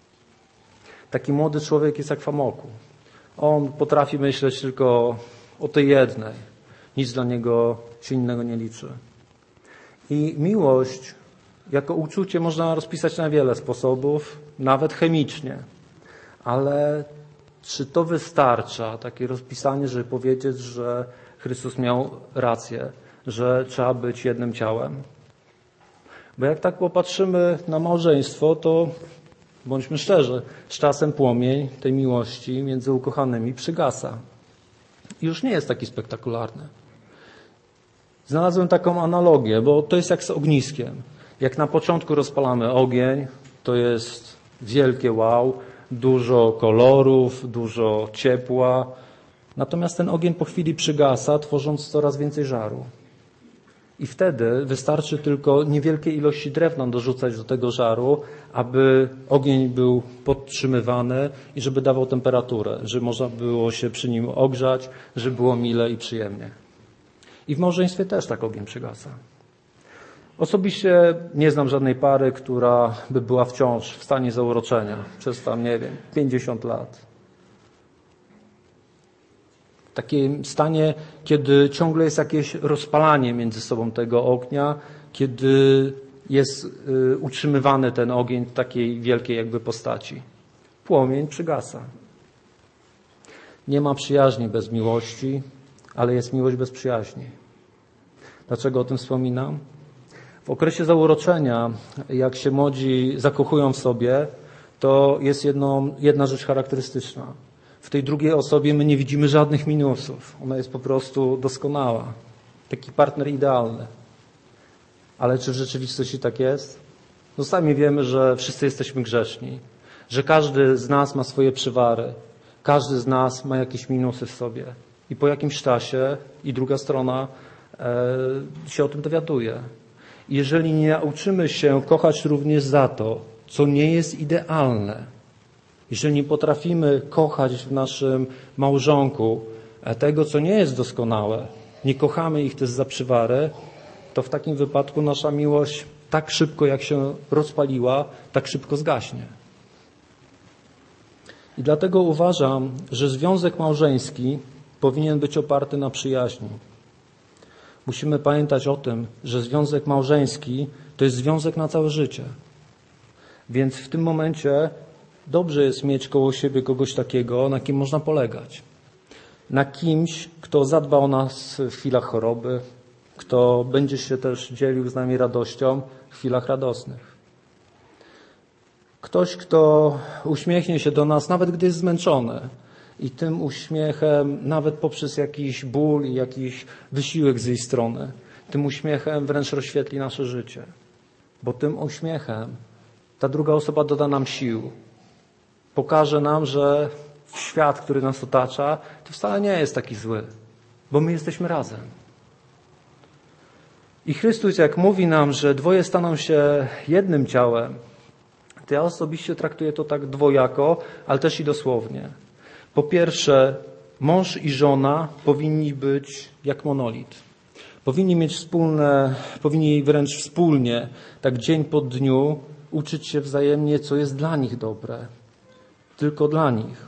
Taki młody człowiek jest jak w amoku. On potrafi myśleć tylko o tej jednej. Nic dla niego się innego nie liczy. I miłość jako uczucie można rozpisać na wiele sposobów, nawet chemicznie. Ale czy to wystarcza, takie rozpisanie, żeby powiedzieć, że Chrystus miał rację, że trzeba być jednym ciałem? Bo jak tak popatrzymy na małżeństwo, to bądźmy szczerzy, z czasem płomień tej miłości między ukochanymi przygasa. I już nie jest taki spektakularny. Znalazłem taką analogię, bo to jest jak z ogniskiem. Jak na początku rozpalamy ogień, to jest wielkie wow, dużo kolorów, dużo ciepła. Natomiast ten ogień po chwili przygasa, tworząc coraz więcej żaru. I wtedy wystarczy tylko niewielkie ilości drewna dorzucać do tego żaru, aby ogień był podtrzymywany i żeby dawał temperaturę, żeby można było się przy nim ogrzać, żeby było mile i przyjemnie. I w małżeństwie też tak ogień przygasa. Osobiście nie znam żadnej pary, która by była wciąż w stanie zauroczenia przez tam, 50 lat. W takim stanie, kiedy ciągle jest jakieś rozpalanie między sobą tego ognia, kiedy jest utrzymywany ten ogień w takiej wielkiej jakby postaci. Płomień przygasa. Nie ma przyjaźni bez miłości, ale jest miłość bez przyjaźni. Dlaczego o tym wspominam? W okresie zauroczenia, jak się młodzi zakochują w sobie, to jest jedna rzecz charakterystyczna. W tej drugiej osobie my nie widzimy żadnych minusów. Ona jest po prostu doskonała. Taki partner idealny. Ale czy w rzeczywistości tak jest? No sami wiemy, że wszyscy jesteśmy grzeszni. Że każdy z nas ma swoje przywary. Każdy z nas ma jakieś minusy w sobie. I po jakimś czasie i druga strona się o tym dowiaduje. Jeżeli nie nauczymy się kochać również za to, co nie jest idealne, jeżeli nie potrafimy kochać w naszym małżonku tego, co nie jest doskonałe, nie kochamy ich też za przywary, to w takim wypadku nasza miłość tak szybko, jak się rozpaliła, tak szybko zgaśnie. I dlatego uważam, że związek małżeński powinien być oparty na przyjaźni. Musimy pamiętać o tym, że związek małżeński to jest związek na całe życie. Więc w tym momencie dobrze jest mieć koło siebie kogoś takiego, na kim można polegać. Na kimś, kto zadba o nas w chwilach choroby, kto będzie się też dzielił z nami radością w chwilach radosnych. Ktoś, kto uśmiechnie się do nas, nawet gdy jest zmęczony. I tym uśmiechem, nawet poprzez jakiś ból i jakiś wysiłek z jej strony, tym uśmiechem wręcz rozświetli nasze życie. Bo tym uśmiechem ta druga osoba doda nam sił. Pokaże nam, że świat, który nas otacza, to wcale nie jest taki zły, bo my jesteśmy razem. I Chrystus, jak mówi nam, że dwoje staną się jednym ciałem, to ja osobiście traktuję to tak dwojako, ale też i dosłownie. Po pierwsze, mąż i żona powinni być jak monolit. Powinni wręcz wspólnie, tak dzień po dniu, uczyć się wzajemnie, co jest dla nich dobre. Tylko dla nich.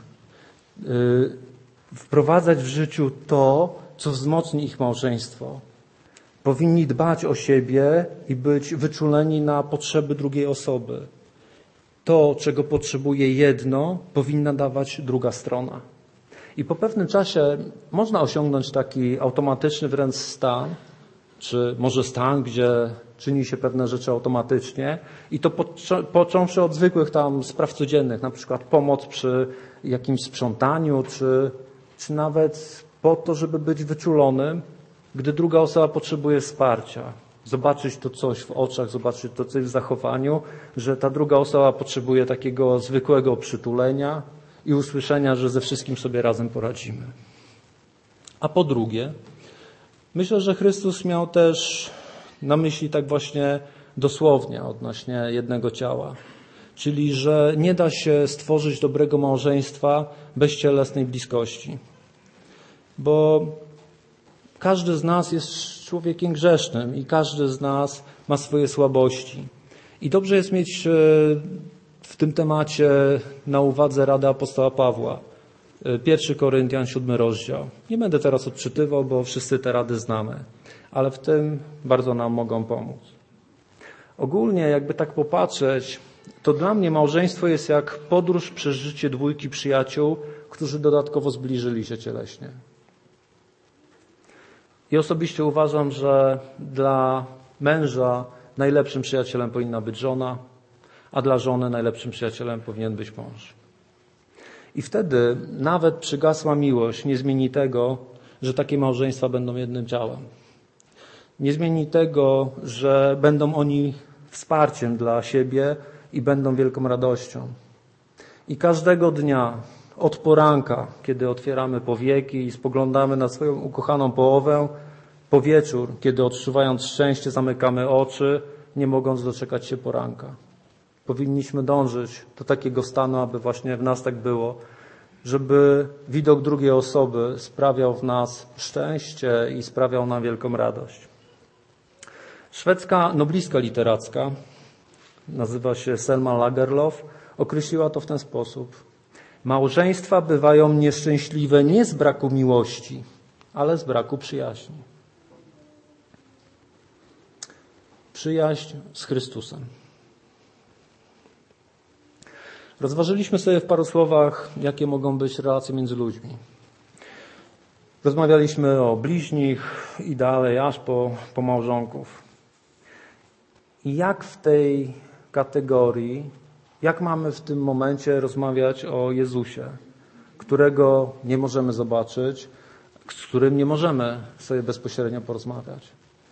Wprowadzać w życiu to, co wzmocni ich małżeństwo. Powinni dbać o siebie i być wyczuleni na potrzeby drugiej osoby. To, czego potrzebuje jedno, powinna dawać druga strona. I po pewnym czasie można osiągnąć taki automatyczny wręcz stan, czy może stan, gdzie czyni się pewne rzeczy automatycznie i to począwszy od zwykłych tam spraw codziennych, na przykład pomoc przy jakimś sprzątaniu, czy nawet po to, żeby być wyczulonym, gdy druga osoba potrzebuje wsparcia. Zobaczyć to coś w oczach, zobaczyć to coś w zachowaniu, że ta druga osoba potrzebuje takiego zwykłego przytulenia i usłyszenia, że ze wszystkim sobie razem poradzimy. A po drugie, myślę, że Chrystus miał też na myśli tak właśnie dosłownie odnośnie jednego ciała. Czyli, że nie da się stworzyć dobrego małżeństwa bez cielesnej bliskości. Bo każdy z nas jest człowiekiem grzesznym i każdy z nas ma swoje słabości. I dobrze jest mieć w tym temacie na uwadze radę apostoła Pawła. 1 Koryntian, 7 rozdział. Nie będę teraz odczytywał, bo wszyscy te rady znamy, ale w tym bardzo nam mogą pomóc. Ogólnie, jakby tak popatrzeć, to dla mnie małżeństwo jest jak podróż przez życie dwójki przyjaciół, którzy dodatkowo zbliżyli się cieleśnie. I osobiście uważam, że dla męża najlepszym przyjacielem powinna być żona, a dla żony najlepszym przyjacielem powinien być mąż. I wtedy nawet przygasła miłość nie zmieni tego, że takie małżeństwa będą jednym ciałem. Nie zmieni tego, że będą oni wsparciem dla siebie i będą wielką radością. I każdego dnia, od poranka, kiedy otwieramy powieki i spoglądamy na swoją ukochaną połowę, po wieczór, kiedy odczuwając szczęście zamykamy oczy, nie mogąc doczekać się poranka. Powinniśmy dążyć do takiego stanu, aby właśnie w nas tak było, żeby widok drugiej osoby sprawiał w nas szczęście i sprawiał nam wielką radość. Szwedzka noblistka literacka, nazywa się Selma Lagerlöf, określiła to w ten sposób. Małżeństwa bywają nieszczęśliwe nie z braku miłości, ale z braku przyjaźni. Przyjaźń z Chrystusem. Rozważyliśmy sobie w paru słowach, jakie mogą być relacje między ludźmi. Rozmawialiśmy o bliźnich i dalej, aż po małżonków. I jak w tej kategorii, jak mamy w tym momencie rozmawiać o Jezusie, którego nie możemy zobaczyć, z którym nie możemy sobie bezpośrednio porozmawiać?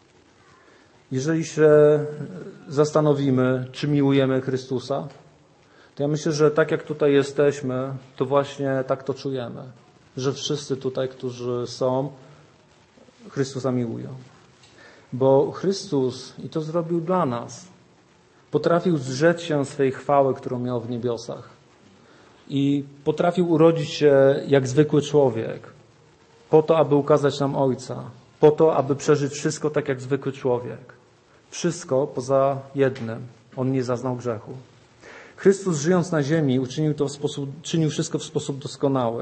Jeżeli się zastanowimy, czy miłujemy Chrystusa, to ja myślę, że tak jak tutaj jesteśmy, to właśnie tak to czujemy, że wszyscy tutaj, którzy są, Chrystusa miłują. Bo Chrystus, i to zrobił dla nas, potrafił zrzec się swej chwały, którą miał w niebiosach. I potrafił urodzić się jak zwykły człowiek, po to, aby ukazać nam Ojca, po to, aby przeżyć wszystko tak jak zwykły człowiek. Wszystko poza jednym. On nie zaznał grzechu. Chrystus, żyjąc na ziemi, czynił wszystko w sposób doskonały.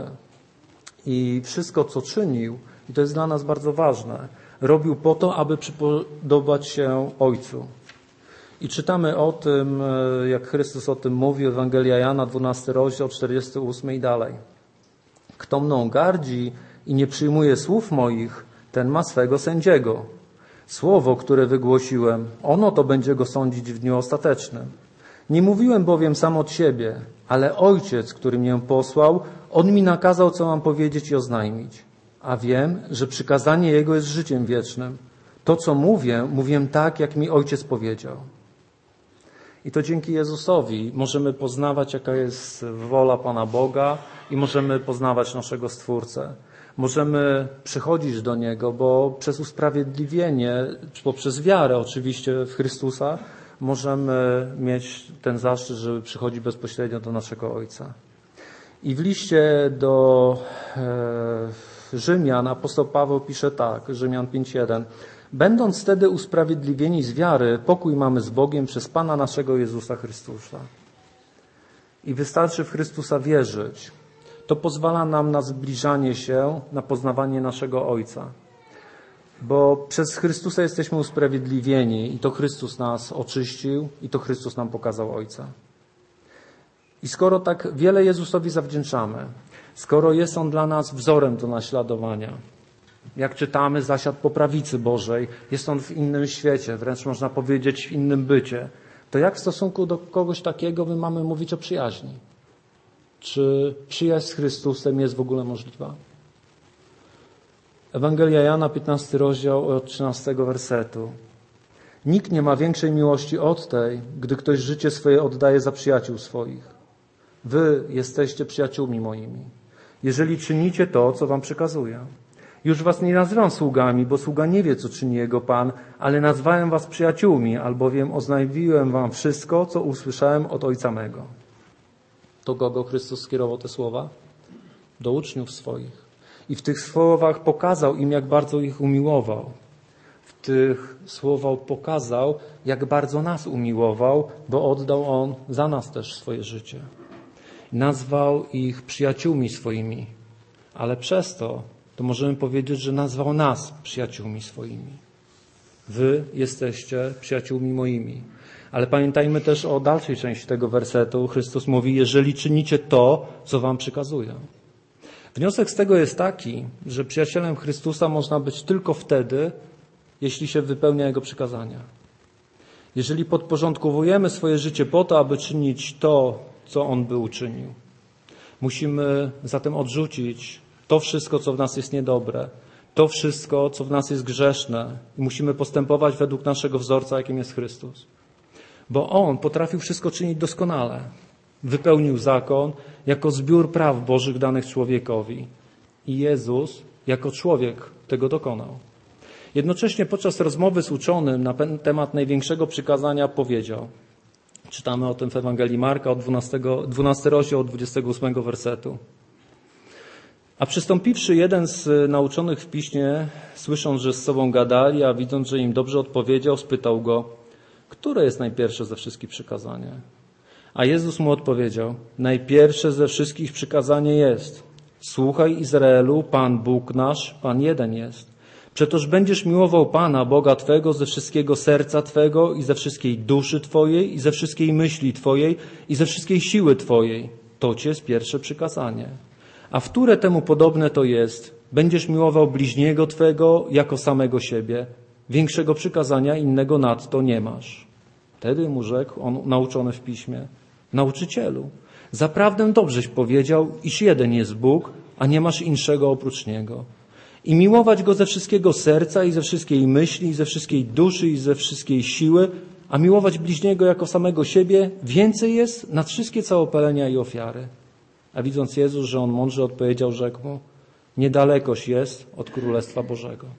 I wszystko, co czynił, i to jest dla nas bardzo ważne, robił po to, aby przypodobać się Ojcu. I czytamy o tym, jak Chrystus o tym mówi, Ewangelia Jana, 12 rozdział, 48 i dalej. Kto mną gardzi i nie przyjmuje słów moich, ten ma swego sędziego. Słowo, które wygłosiłem, ono to będzie go sądzić w dniu ostatecznym. Nie mówiłem bowiem sam od siebie, ale Ojciec, który mnie posłał, On mi nakazał, co mam powiedzieć i oznajmić. A wiem, że przykazanie Jego jest życiem wiecznym. To, co mówię tak, jak mi Ojciec powiedział. I to dzięki Jezusowi możemy poznawać, jaka jest wola Pana Boga i możemy poznawać naszego Stwórcę. Możemy przychodzić do Niego, bo przez usprawiedliwienie, czy poprzez wiarę oczywiście w Chrystusa, możemy mieć ten zaszczyt, żeby przychodzić bezpośrednio do naszego Ojca. I w liście do Rzymian apostoł Paweł pisze tak, Rzymian 5:1. Będąc wtedy usprawiedliwieni z wiary, pokój mamy z Bogiem przez Pana naszego Jezusa Chrystusa. I wystarczy w Chrystusa wierzyć. To pozwala nam na zbliżanie się, na poznawanie naszego Ojca. Bo przez Chrystusa jesteśmy usprawiedliwieni i to Chrystus nas oczyścił i to Chrystus nam pokazał Ojca. I skoro tak wiele Jezusowi zawdzięczamy, skoro jest On dla nas wzorem do naśladowania, jak czytamy, zasiadł po prawicy Bożej, jest On w innym świecie, wręcz można powiedzieć w innym bycie, to jak w stosunku do kogoś takiego my mamy mówić o przyjaźni? Czy przyjaźń z Chrystusem jest w ogóle możliwa? Ewangelia Jana, 15 rozdział od 13 wersetu. Nikt nie ma większej miłości od tej, gdy ktoś życie swoje oddaje za przyjaciół swoich. Wy jesteście przyjaciółmi moimi, jeżeli czynicie to, co wam przekazuję. Już was nie nazywam sługami, bo sługa nie wie, co czyni jego Pan, ale nazwałem was przyjaciółmi, albowiem oznajmiłem wam wszystko, co usłyszałem od Ojca mego. Do kogo Chrystus skierował te słowa? Do uczniów swoich. I w tych słowach pokazał im, jak bardzo ich umiłował. W tych słowach pokazał, jak bardzo nas umiłował, bo oddał On za nas też swoje życie. Nazwał ich przyjaciółmi swoimi, ale przez to możemy powiedzieć, że nazwał nas przyjaciółmi swoimi. Wy jesteście przyjaciółmi moimi. Ale pamiętajmy też o dalszej części tego wersetu. Chrystus mówi, jeżeli czynicie to, co wam przykazuję. Wniosek z tego jest taki, że przyjacielem Chrystusa można być tylko wtedy, jeśli się wypełnia Jego przykazania. Jeżeli podporządkowujemy swoje życie po to, aby czynić to, co On by uczynił. Musimy zatem odrzucić to wszystko, co w nas jest niedobre, to wszystko, co w nas jest grzeszne i musimy postępować według naszego wzorca, jakim jest Chrystus. Bo On potrafił wszystko czynić doskonale. Wypełnił zakon jako zbiór praw Bożych danych człowiekowi. I Jezus jako człowiek tego dokonał. Jednocześnie podczas rozmowy z uczonym na temat największego przykazania powiedział, czytamy o tym w Ewangelii Marka, 12 rozdział od 28 wersetu. A przystąpiwszy jeden z nauczonych w piśmie, słysząc, że z sobą gadali, a widząc, że im dobrze odpowiedział, spytał go, które jest najpierwsze ze wszystkich przykazania? A Jezus mu odpowiedział, najpierwsze ze wszystkich przykazanie jest, słuchaj Izraelu, Pan Bóg nasz, Pan jeden jest. Przetoż będziesz miłował Pana, Boga Twego, ze wszystkiego serca Twego i ze wszystkiej duszy Twojej i ze wszystkiej myśli Twojej i ze wszystkiej siły Twojej. To Ci jest pierwsze przykazanie. A wtóre temu podobne to jest, będziesz miłował bliźniego Twego jako samego siebie. Większego przykazania innego nadto nie masz. Wtedy mu rzekł on nauczony w piśmie, nauczycielu, zaprawdę dobrześ powiedział, iż jeden jest Bóg, a nie masz inszego oprócz Niego. I miłować Go ze wszystkiego serca i ze wszystkiej myśli, i ze wszystkiej duszy i ze wszystkiej siły, a miłować bliźniego jako samego siebie więcej jest nad wszystkie całopalenia i ofiary. A widząc Jezus, że on mądrze odpowiedział, rzekł mu, niedalekoś jest od Królestwa Bożego.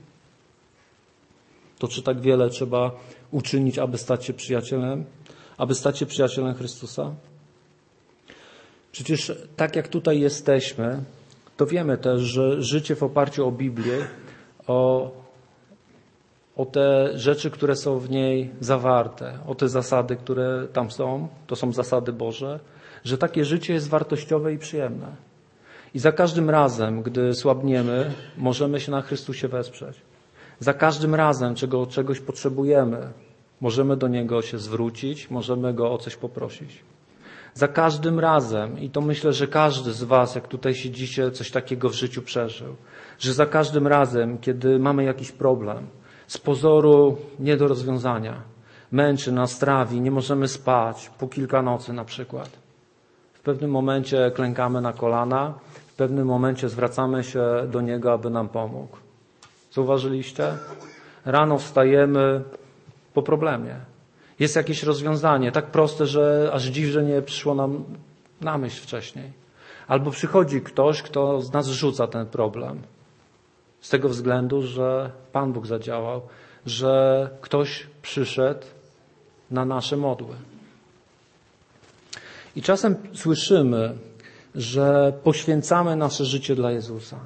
To czy tak wiele trzeba uczynić, aby stać się przyjacielem? Aby stać się przyjacielem Chrystusa? Przecież tak jak tutaj jesteśmy, to wiemy też, że życie w oparciu o Biblię, o te rzeczy, które są w niej zawarte, o te zasady, które tam są, to są zasady Boże, że takie życie jest wartościowe i przyjemne. I za każdym razem, gdy słabniemy, możemy się na Chrystusie wesprzeć. Za każdym razem, czegoś potrzebujemy, możemy do Niego się zwrócić, możemy Go o coś poprosić. Za każdym razem, i to myślę, że każdy z was, jak tutaj siedzicie, coś takiego w życiu przeżył, że za każdym razem, kiedy mamy jakiś problem, z pozoru nie do rozwiązania, męczy nas, trawi, nie możemy spać, po kilka nocy na przykład. W pewnym momencie klękamy na kolana, w pewnym momencie zwracamy się do Niego, aby nam pomógł. Zauważyliście? Rano wstajemy po problemie. Jest jakieś rozwiązanie, tak proste, że aż dziw, że nie przyszło nam na myśl wcześniej. Albo przychodzi ktoś, kto z nas rzuca ten problem. Z tego względu, że Pan Bóg zadziałał, że ktoś przyszedł na nasze modły. I czasem słyszymy, że poświęcamy nasze życie dla Jezusa.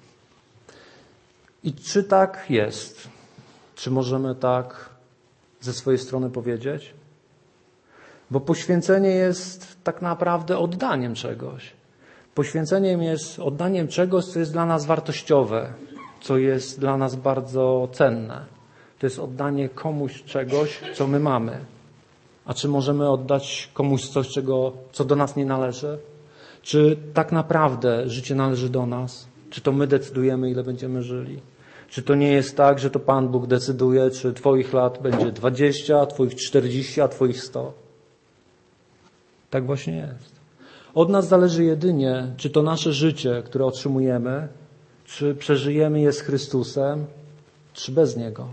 I czy tak jest? Czy możemy tak ze swojej strony powiedzieć? Bo poświęcenie jest tak naprawdę oddaniem czegoś. Poświęceniem jest oddaniem czegoś, co jest dla nas wartościowe, co jest dla nas bardzo cenne. To jest oddanie komuś czegoś, co my mamy. A czy możemy oddać komuś coś, co do nas nie należy? Czy tak naprawdę życie należy do nas? Czy to my decydujemy, ile będziemy żyli? Czy to nie jest tak, że to Pan Bóg decyduje, czy twoich lat będzie 20, twoich 40, a twoich 100? Tak właśnie jest. Od nas zależy jedynie, czy to nasze życie, które otrzymujemy, czy przeżyjemy je z Chrystusem, czy bez Niego.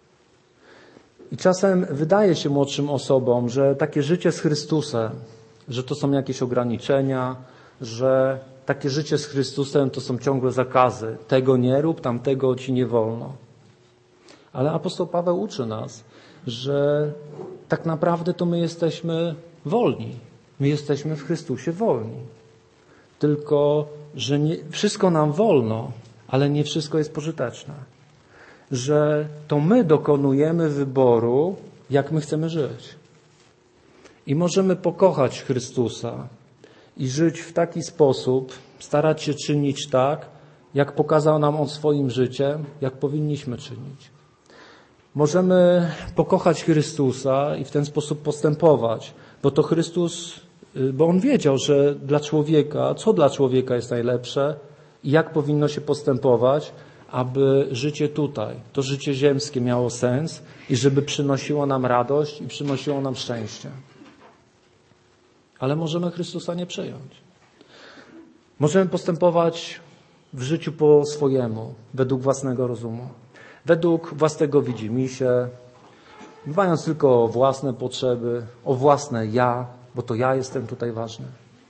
I czasem wydaje się młodszym osobom, że takie życie z Chrystusem, że to są jakieś ograniczenia, że takie życie z Chrystusem to są ciągłe zakazy. Tego nie rób, tamtego ci nie wolno. Ale apostoł Paweł uczy nas, że tak naprawdę to my jesteśmy wolni. My jesteśmy w Chrystusie wolni. Tylko, że nie, wszystko nam wolno, ale nie wszystko jest pożyteczne. Że to my dokonujemy wyboru, jak my chcemy żyć. I możemy pokochać Chrystusa i żyć w taki sposób, starać się czynić tak, jak pokazał nam On swoim życiem, jak powinniśmy czynić. Możemy pokochać Chrystusa i w ten sposób postępować, bo to Chrystus, bo On wiedział, że co dla człowieka jest najlepsze i jak powinno się postępować, aby życie tutaj, to życie ziemskie miało sens i żeby przynosiło nam radość i przynosiło nam szczęście. Ale możemy Chrystusa nie przyjąć. Możemy postępować w życiu po swojemu, według własnego rozumu, według własnego widzimisię, dbając tylko o własne potrzeby, o własne ja, bo to ja jestem tutaj ważny.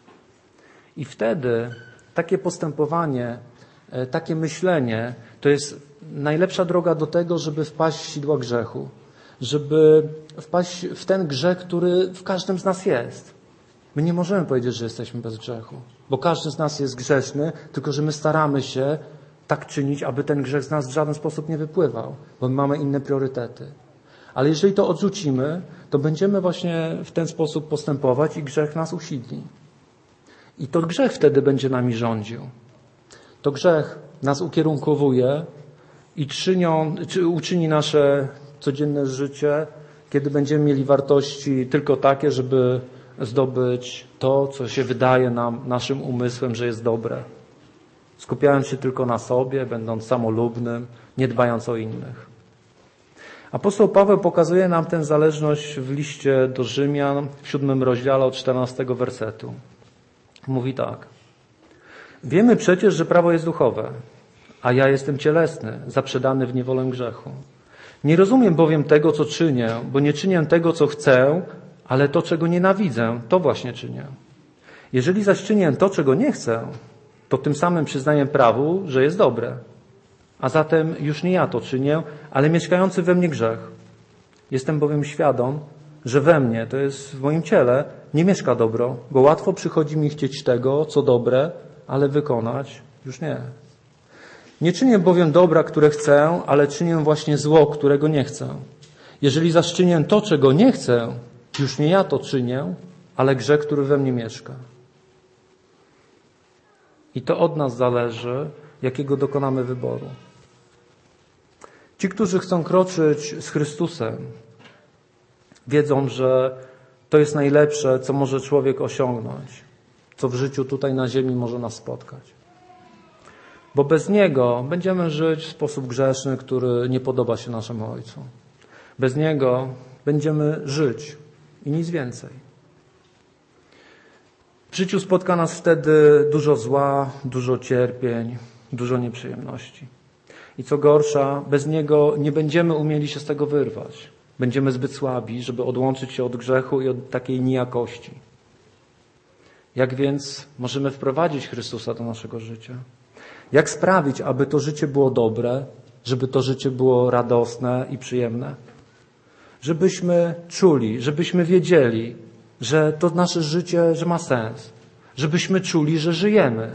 I wtedy takie postępowanie, takie myślenie to jest najlepsza droga do tego, żeby wpaść w sidła grzechu, żeby wpaść w ten grzech, który w każdym z nas jest. My nie możemy powiedzieć, że jesteśmy bez grzechu, bo każdy z nas jest grzeszny, tylko że my staramy się tak czynić, aby ten grzech z nas w żaden sposób nie wypływał, bo my mamy inne priorytety. Ale jeżeli to odrzucimy, to będziemy właśnie w ten sposób postępować i grzech nas usidli. I to grzech wtedy będzie nami rządził. To grzech nas ukierunkowuje i uczyni nasze codzienne życie, kiedy będziemy mieli wartości tylko takie, żeby zdobyć to, co się wydaje nam, naszym umysłem, że jest dobre. Skupiając się tylko na sobie, będąc samolubnym, nie dbając o innych. Apostoł Paweł pokazuje nam tę zależność w liście do Rzymian w 7 rozdziale od 14 wersetu. Mówi tak. Wiemy przecież, że prawo jest duchowe, a ja jestem cielesny, zaprzedany w niewolę grzechu. Nie rozumiem bowiem tego, co czynię, bo nie czynię tego, co chcę, ale to, czego nienawidzę, to właśnie czynię. Jeżeli zaś czynię to, czego nie chcę, to tym samym przyznaję prawu, że jest dobre. A zatem już nie ja to czynię, ale mieszkający we mnie grzech. Jestem bowiem świadom, że we mnie, to jest w moim ciele, nie mieszka dobro, bo łatwo przychodzi mi chcieć tego, co dobre, ale wykonać już nie. Nie czynię bowiem dobra, które chcę, ale czynię właśnie zło, którego nie chcę. Jeżeli zaś czynię to, czego nie chcę, już nie ja to czynię, ale grzech, który we mnie mieszka. I to od nas zależy, jakiego dokonamy wyboru. Ci, którzy chcą kroczyć z Chrystusem, wiedzą, że to jest najlepsze, co może człowiek osiągnąć, co w życiu tutaj na ziemi może nas spotkać. Bo bez Niego będziemy żyć w sposób grzeszny, który nie podoba się naszemu Ojcu. Bez Niego będziemy żyć i nic więcej. W życiu spotka nas wtedy dużo zła, dużo cierpień, dużo nieprzyjemności. I co gorsza, bez Niego nie będziemy umieli się z tego wyrwać. Będziemy zbyt słabi, żeby odłączyć się od grzechu i od takiej nijakości. Jak więc możemy wprowadzić Chrystusa do naszego życia? Jak sprawić, aby to życie było dobre, żeby to życie było radosne i przyjemne? Żebyśmy czuli, żebyśmy wiedzieli, że to nasze życie, że ma sens. Żebyśmy czuli, że żyjemy.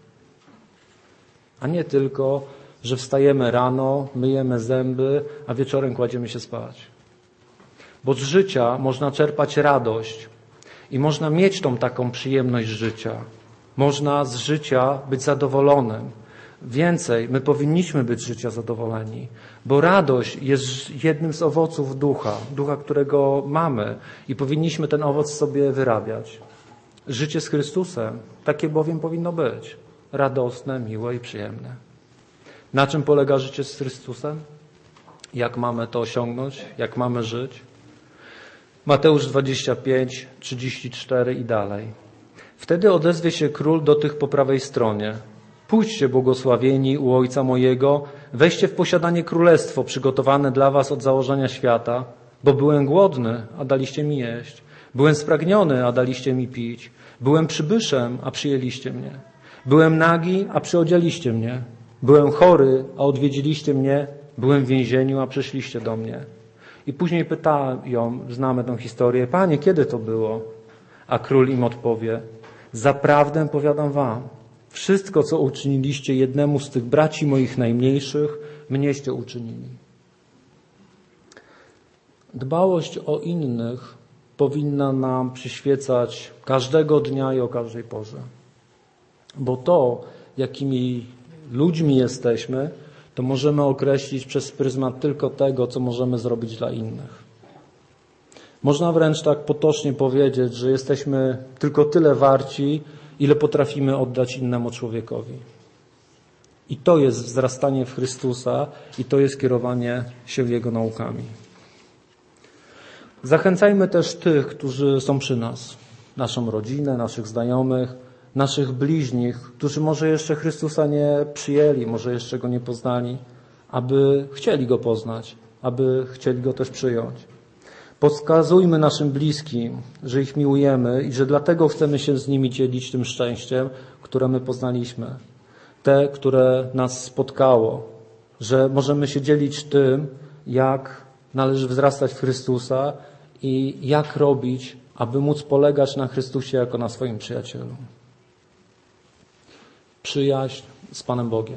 A nie tylko, że wstajemy rano, myjemy zęby, a wieczorem kładziemy się spać. Bo z życia można czerpać radość i można mieć tą taką przyjemność życia. Można z życia być zadowolonym. Więcej, my powinniśmy być z życia zadowoleni, bo radość jest jednym z owoców ducha, którego mamy i powinniśmy ten owoc sobie wyrabiać. Życie z Chrystusem, takie bowiem powinno być. Radosne, miłe i przyjemne. Na czym polega życie z Chrystusem? Jak mamy to osiągnąć? Jak mamy żyć? Mateusz 25, 34 i dalej. Wtedy odezwie się król do tych po prawej stronie. Pójdźcie, błogosławieni u Ojca mojego, weźcie w posiadanie królestwo przygotowane dla was od założenia świata, bo byłem głodny, a daliście mi jeść. Byłem spragniony, a daliście mi pić. Byłem przybyszem, a przyjęliście mnie. Byłem nagi, a przyodzialiście mnie. Byłem chory, a odwiedziliście mnie. Byłem w więzieniu, a przyszliście do mnie. I później pytają, znamy tę historię, Panie, kiedy to było? A król im odpowie, zaprawdę powiadam wam, wszystko, co uczyniliście jednemu z tych braci moich najmniejszych, mnieście uczynili. Dbałość o innych powinna nam przyświecać każdego dnia i o każdej porze. Bo to, jakimi ludźmi jesteśmy, to możemy określić przez pryzmat tylko tego, co możemy zrobić dla innych. Można wręcz tak potocznie powiedzieć, że jesteśmy tylko tyle warci, ile potrafimy oddać innemu człowiekowi. I to jest wzrastanie w Chrystusa i to jest kierowanie się Jego naukami. Zachęcajmy też tych, którzy są przy nas, naszą rodzinę, naszych znajomych, naszych bliźnich, którzy może jeszcze Chrystusa nie przyjęli, może jeszcze Go nie poznali, aby chcieli Go poznać, aby chcieli Go też przyjąć. Podskazujmy naszym bliskim, że ich miłujemy i że dlatego chcemy się z nimi dzielić tym szczęściem, które my poznaliśmy. Te, które nas spotkało, że możemy się dzielić tym, jak należy wzrastać w Chrystusa i jak robić, aby móc polegać na Chrystusie jako na swoim przyjacielu. Przyjaźń z Panem Bogiem.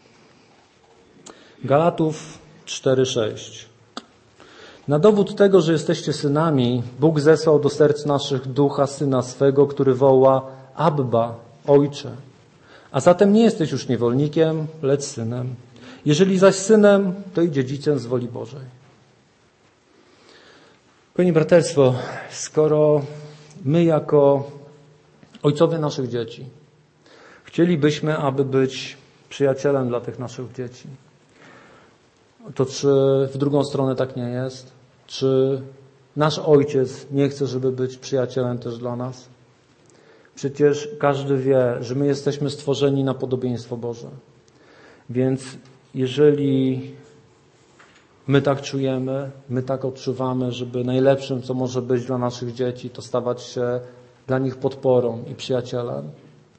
Galatów 4:6. Na dowód tego, że jesteście synami, Bóg zesłał do serc naszych ducha Syna swego, który woła Abba, Ojcze. A zatem nie jesteś już niewolnikiem, lecz synem. Jeżeli zaś synem, to i dziedzicem z woli Bożej. Kochani braterstwo, skoro my jako ojcowie naszych dzieci chcielibyśmy, aby być przyjacielem dla tych naszych dzieci, to czy w drugą stronę tak nie jest? Czy nasz ojciec nie chce, żeby być przyjacielem też dla nas? Przecież każdy wie, że my jesteśmy stworzeni na podobieństwo Boże. Więc jeżeli my tak czujemy, my tak odczuwamy, żeby najlepszym, co może być dla naszych dzieci, to stawać się dla nich podporą i przyjacielem,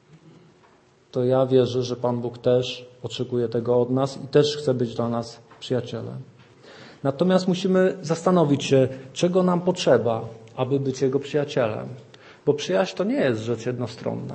to ja wierzę, że Pan Bóg też oczekuje tego od nas i też chce być dla nas przyjacielem. Natomiast musimy zastanowić się, czego nam potrzeba, aby być Jego przyjacielem. Bo przyjaźń to nie jest rzecz jednostronna.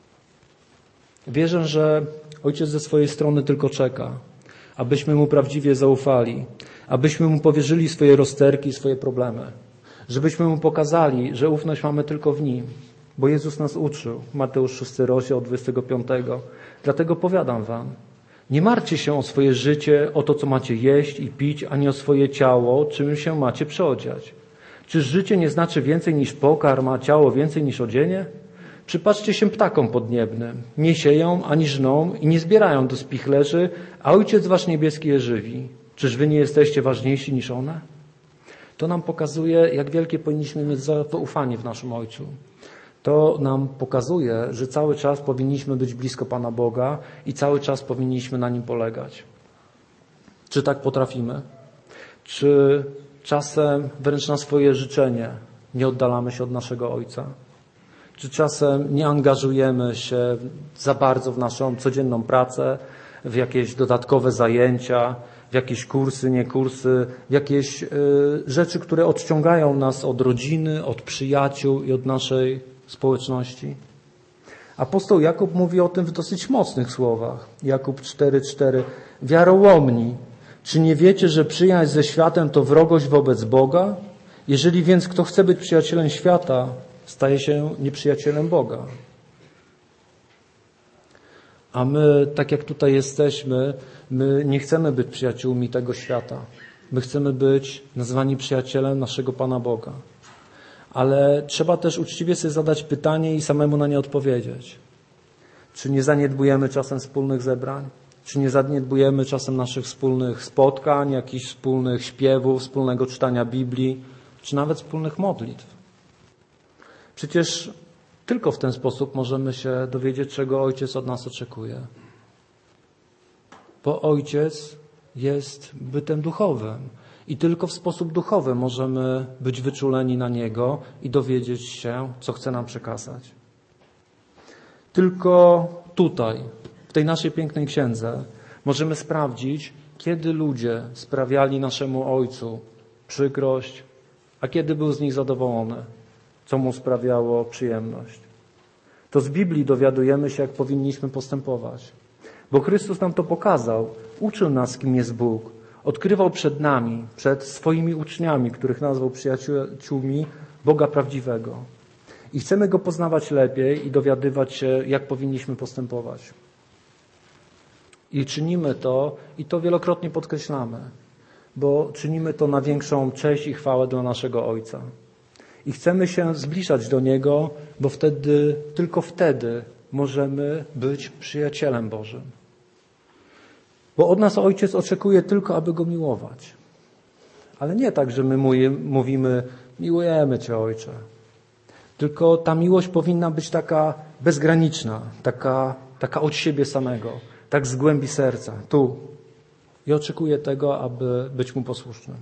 Wierzę, że Ojciec ze swojej strony tylko czeka, abyśmy Mu prawdziwie zaufali, abyśmy Mu powierzyli swoje rozterki i swoje problemy, żebyśmy Mu pokazali, że ufność mamy tylko w Nim, bo Jezus nas uczył, Mateusz 6 rozdział 25. Dlatego powiadam wam, nie martwcie się o swoje życie, o to, co macie jeść i pić, ani o swoje ciało, czym się macie przyodziać. Czy życie nie znaczy więcej niż pokarm, a ciało więcej niż odzienie? Przypatrzcie się ptakom podniebnym. Nie sieją, ani żną i nie zbierają do spichlerzy, a Ojciec wasz niebieski je żywi. Czyż wy nie jesteście ważniejsi niż one? To nam pokazuje, jak wielkie powinniśmy mieć zaufanie w naszym Ojcu. To nam pokazuje, że cały czas powinniśmy być blisko Pana Boga i cały czas powinniśmy na Nim polegać. Czy tak potrafimy? Czy czasem wręcz na swoje życzenie nie oddalamy się od naszego Ojca? Czy czasem nie angażujemy się za bardzo w naszą codzienną pracę, w jakieś dodatkowe zajęcia, w jakieś kursy, nie kursy, w jakieś rzeczy, które odciągają nas od rodziny, od przyjaciół i od naszej społeczności? Apostoł Jakub mówi o tym w dosyć mocnych słowach. Jakub 4:4. Wiarołomni, czy nie wiecie, że przyjaźń ze światem to wrogość wobec Boga? Jeżeli więc kto chce być przyjacielem świata, staje się nieprzyjacielem Boga. A my, tak jak tutaj jesteśmy, my nie chcemy być przyjaciółmi tego świata. My chcemy być nazwani przyjacielem naszego Pana Boga. Ale trzeba też uczciwie sobie zadać pytanie i samemu na nie odpowiedzieć. Czy nie zaniedbujemy czasem wspólnych zebrań? Czy nie zaniedbujemy czasem naszych wspólnych spotkań, jakichś wspólnych śpiewów, wspólnego czytania Biblii, czy nawet wspólnych modlitw? Przecież tylko w ten sposób możemy się dowiedzieć, czego Ojciec od nas oczekuje. Bo Ojciec jest bytem duchowym i tylko w sposób duchowy możemy być wyczuleni na Niego i dowiedzieć się, co chce nam przekazać. Tylko tutaj, w tej naszej pięknej księdze, możemy sprawdzić, kiedy ludzie sprawiali naszemu Ojcu przykrość, a kiedy był z nich zadowolony, co mu sprawiało przyjemność. To z Biblii dowiadujemy się, jak powinniśmy postępować. Bo Chrystus nam to pokazał, uczył nas, kim jest Bóg, odkrywał przed nami, przed swoimi uczniami, których nazwał przyjaciółmi, Boga prawdziwego. I chcemy Go poznawać lepiej i dowiadywać się, jak powinniśmy postępować. I czynimy to, i to wielokrotnie podkreślamy, bo czynimy to na większą cześć i chwałę dla naszego Ojca. I chcemy się zbliżać do Niego, bo tylko wtedy możemy być przyjacielem Bożym. Bo od nas Ojciec oczekuje tylko, aby Go miłować. Ale nie tak, że my mówimy, miłujemy Cię, Ojcze. Tylko ta miłość powinna być taka bezgraniczna, taka od siebie samego, tak z głębi serca, tu. I oczekuję tego, aby być Mu posłusznym.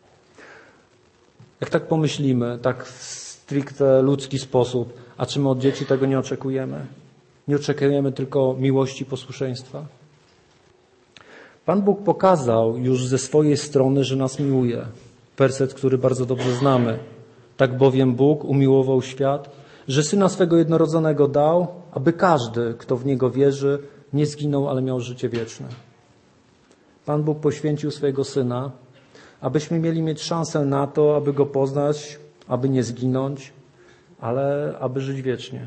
Jak tak pomyślimy, tak w stricte ludzki sposób, a czy my od dzieci tego nie oczekujemy? Nie oczekujemy tylko miłości i posłuszeństwa? Pan Bóg pokazał już ze swojej strony, że nas miłuje. Werset, który bardzo dobrze znamy. Tak bowiem Bóg umiłował świat, że Syna swego jednorodzonego dał, aby każdy, kto w Niego wierzy, nie zginął, ale miał życie wieczne. Pan Bóg poświęcił swojego Syna, abyśmy mieć szansę na to, aby Go poznać, aby nie zginąć, ale aby żyć wiecznie.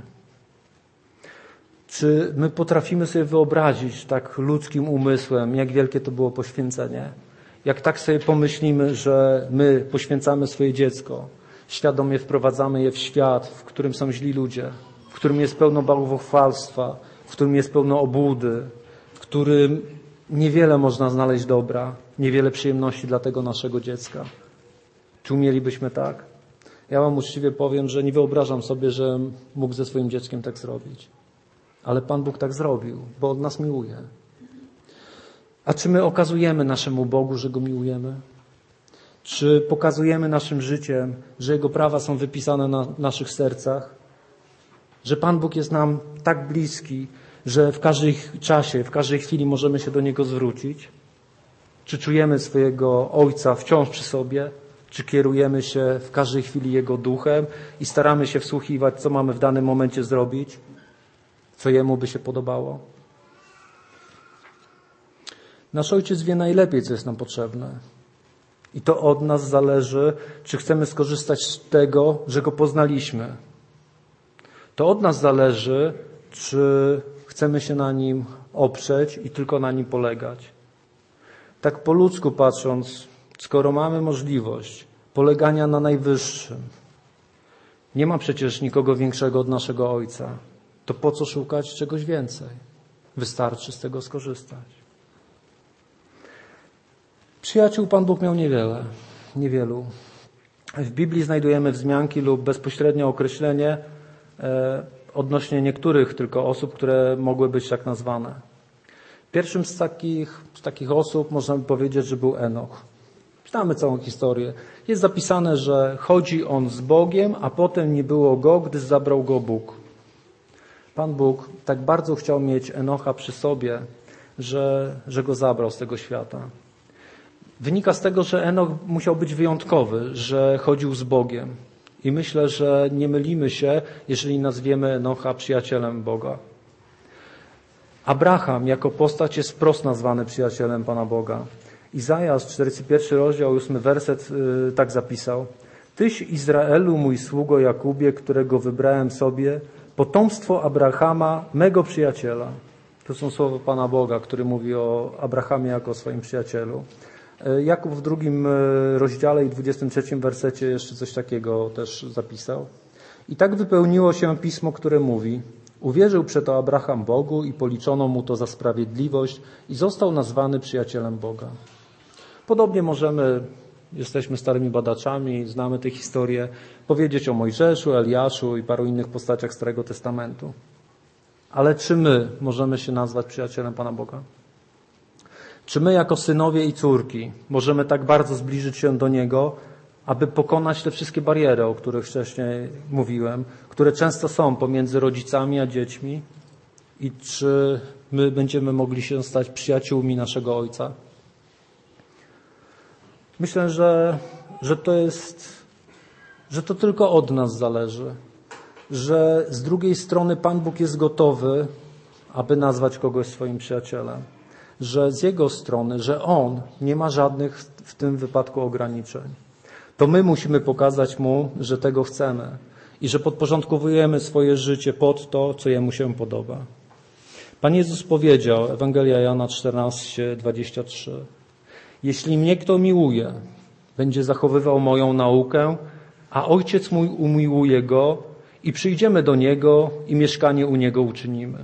Czy my potrafimy sobie wyobrazić tak ludzkim umysłem, jak wielkie to było poświęcenie? Jak tak sobie pomyślimy, że my poświęcamy swoje dziecko, świadomie wprowadzamy je w świat, w którym są źli ludzie, w którym jest pełno bałwochwalstwa, w którym jest pełno obłudy, w którym niewiele można znaleźć dobra, niewiele przyjemności dla tego naszego dziecka. Czy umielibyśmy tak? Ja wam uczciwie powiem, że nie wyobrażam sobie, że mógł ze swoim dzieckiem tak zrobić. Ale Pan Bóg tak zrobił, bo od nas miłuje. A czy my okazujemy naszemu Bogu, że Go miłujemy? Czy pokazujemy naszym życiem, że Jego prawa są wypisane na naszych sercach? Że Pan Bóg jest nam tak bliski, że w każdym czasie, w każdej chwili możemy się do Niego zwrócić? Czy czujemy swojego Ojca wciąż przy sobie? Czy kierujemy się w każdej chwili Jego duchem i staramy się wsłuchiwać, co mamy w danym momencie zrobić? Co Jemu by się podobało? Nasz Ojciec wie najlepiej, co jest nam potrzebne. I to od nas zależy, czy chcemy skorzystać z tego, że Go poznaliśmy. To od nas zależy, czy chcemy się na Nim oprzeć i tylko na Nim polegać. Tak po ludzku patrząc, skoro mamy możliwość polegania na Najwyższym, nie ma przecież nikogo większego od naszego Ojca, to po co szukać czegoś więcej? Wystarczy z tego skorzystać. Przyjaciół Pan Bóg miał niewielu. W Biblii znajdujemy wzmianki lub bezpośrednie określenie odnośnie niektórych tylko osób, które mogły być tak nazwane. Pierwszym z takich osób można by powiedzieć, że był Enoch. Znamy całą historię. Jest zapisane, że chodzi on z Bogiem, a potem nie było go, gdy zabrał go Bóg. Pan Bóg tak bardzo chciał mieć Enocha przy sobie, że go zabrał z tego świata. Wynika z tego, że Enoch musiał być wyjątkowy, że chodził z Bogiem. I myślę, że nie mylimy się, jeżeli nazwiemy Enocha przyjacielem Boga. Abraham jako postać jest wprost nazwany przyjacielem Pana Boga. Izajasz, 41 rozdział, 8 werset tak zapisał. Tyś Izraelu, mój sługo Jakubie, którego wybrałem sobie, potomstwo Abrahama, mego przyjaciela. To są słowa Pana Boga, który mówi o Abrahamie jako o swoim przyjacielu. Jakub w 2 rozdziale i 23 wersecie jeszcze coś takiego też zapisał. I tak wypełniło się pismo, które mówi: uwierzył przeto Abraham Bogu i policzono mu to za sprawiedliwość i został nazwany przyjacielem Boga. Podobnie jesteśmy starymi badaczami, znamy tę historię, powiedzieć o Mojżeszu, Eliaszu i paru innych postaciach Starego Testamentu. Ale czy my możemy się nazwać przyjacielem Pana Boga? Czy my jako synowie i córki możemy tak bardzo zbliżyć się do Niego, aby pokonać te wszystkie bariery, o których wcześniej mówiłem, które często są pomiędzy rodzicami a dziećmi? I czy my będziemy mogli się stać przyjaciółmi naszego Ojca? Myślę, że to tylko od nas zależy, że z drugiej strony Pan Bóg jest gotowy, aby nazwać kogoś swoim przyjacielem, że z Jego strony, że On nie ma żadnych w tym wypadku ograniczeń. To my musimy pokazać Mu, że tego chcemy i że podporządkowujemy swoje życie pod to, co Jemu się podoba. Pan Jezus powiedział, Ewangelia Jana 14:23, jeśli mnie kto miłuje, będzie zachowywał moją naukę, a Ojciec mój umiłuje go i przyjdziemy do Niego i mieszkanie u Niego uczynimy.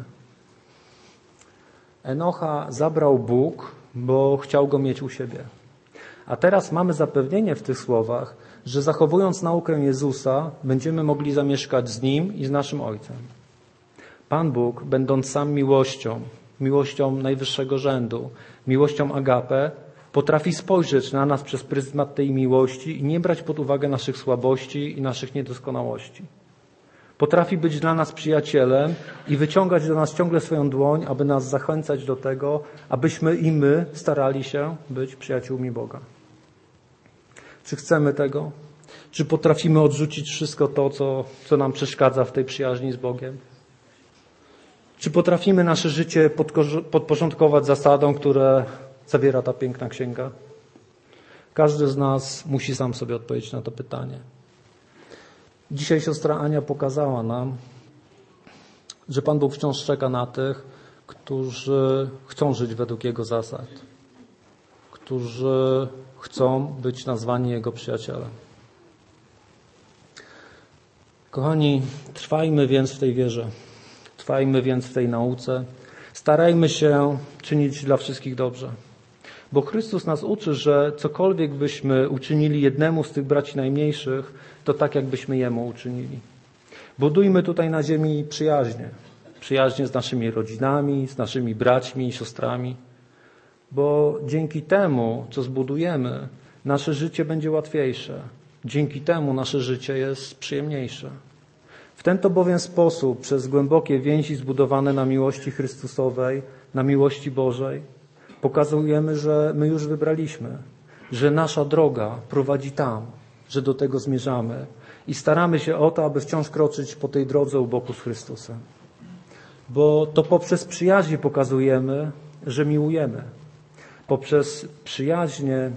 Enocha zabrał Bóg, bo chciał go mieć u siebie. A teraz mamy zapewnienie w tych słowach, że zachowując naukę Jezusa, będziemy mogli zamieszkać z Nim i z naszym Ojcem. Pan Bóg, będąc sam miłością najwyższego rzędu, miłością agape, potrafi spojrzeć na nas przez pryzmat tej miłości i nie brać pod uwagę naszych słabości i naszych niedoskonałości. Potrafi być dla nas przyjacielem i wyciągać do nas ciągle swoją dłoń, aby nas zachęcać do tego, abyśmy i my starali się być przyjaciółmi Boga. Czy chcemy tego? Czy potrafimy odrzucić wszystko to, co nam przeszkadza w tej przyjaźni z Bogiem? Czy potrafimy nasze życie podporządkować zasadom, które zawiera ta piękna księga? Każdy z nas musi sam sobie odpowiedzieć na to pytanie. Dzisiaj siostra Ania pokazała nam, że Pan Bóg wciąż czeka na tych, którzy chcą żyć według Jego zasad, którzy chcą być nazwani Jego przyjacielem. Kochani, trwajmy więc w tej wierze, trwajmy więc w tej nauce, starajmy się czynić dla wszystkich dobrze. Bo Chrystus nas uczy, że cokolwiek byśmy uczynili jednemu z tych braci najmniejszych, to tak jakbyśmy Jemu uczynili. Budujmy tutaj na ziemi przyjaźnie z naszymi rodzinami, z naszymi braćmi i siostrami, bo dzięki temu, co zbudujemy, nasze życie będzie łatwiejsze. Dzięki temu nasze życie jest przyjemniejsze. W ten to bowiem sposób, przez głębokie więzi zbudowane na miłości Chrystusowej, na miłości Bożej, pokazujemy, że my już wybraliśmy, że nasza droga prowadzi tam, że do tego zmierzamy i staramy się o to, aby wciąż kroczyć po tej drodze u boku z Chrystusem. Bo to poprzez przyjaźń pokazujemy, że miłujemy. Poprzez przyjaźnie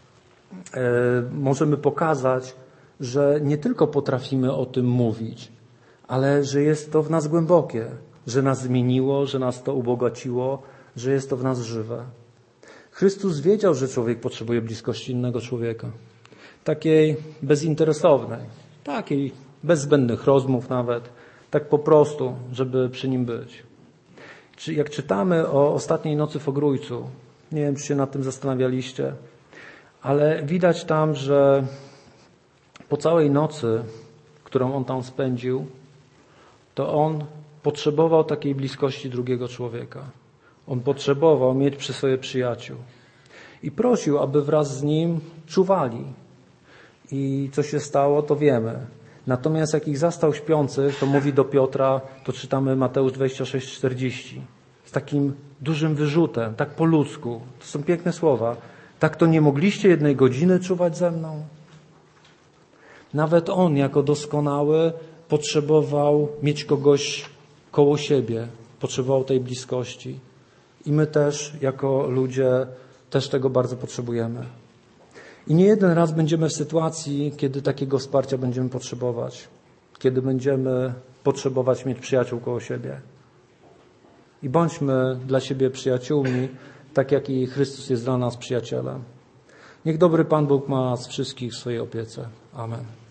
możemy pokazać, że nie tylko potrafimy o tym mówić, ale że jest to w nas głębokie, że nas zmieniło, że nas to ubogaciło, że jest to w nas żywe. Chrystus wiedział, że człowiek potrzebuje bliskości innego człowieka. Takiej bezinteresownej, takiej bez zbędnych rozmów nawet, tak po prostu, żeby przy nim być. Jak czytamy o ostatniej nocy w Ogrójcu, nie wiem, czy się nad tym zastanawialiście, ale widać tam, że po całej nocy, którą on tam spędził, to on potrzebował takiej bliskości drugiego człowieka. On potrzebował mieć przy sobie przyjaciół. I prosił, aby wraz z nim czuwali. I co się stało, to wiemy. Natomiast jak ich zastał śpiących, to mówi do Piotra, to czytamy Mateusz 26:40. Z takim dużym wyrzutem, tak po ludzku. To są piękne słowa. Tak to nie mogliście 1 godziny czuwać ze mną? Nawet on jako doskonały potrzebował mieć kogoś koło siebie. Potrzebował tej bliskości. I my też jako ludzie też tego bardzo potrzebujemy. I nie jeden raz będziemy w sytuacji, kiedy takiego wsparcia będziemy potrzebować. Kiedy będziemy potrzebować mieć przyjaciół koło siebie. i bądźmy dla siebie przyjaciółmi, tak jak i Chrystus jest dla nas przyjacielem. Niech dobry Pan Bóg ma nas wszystkich w swojej opiece. Amen.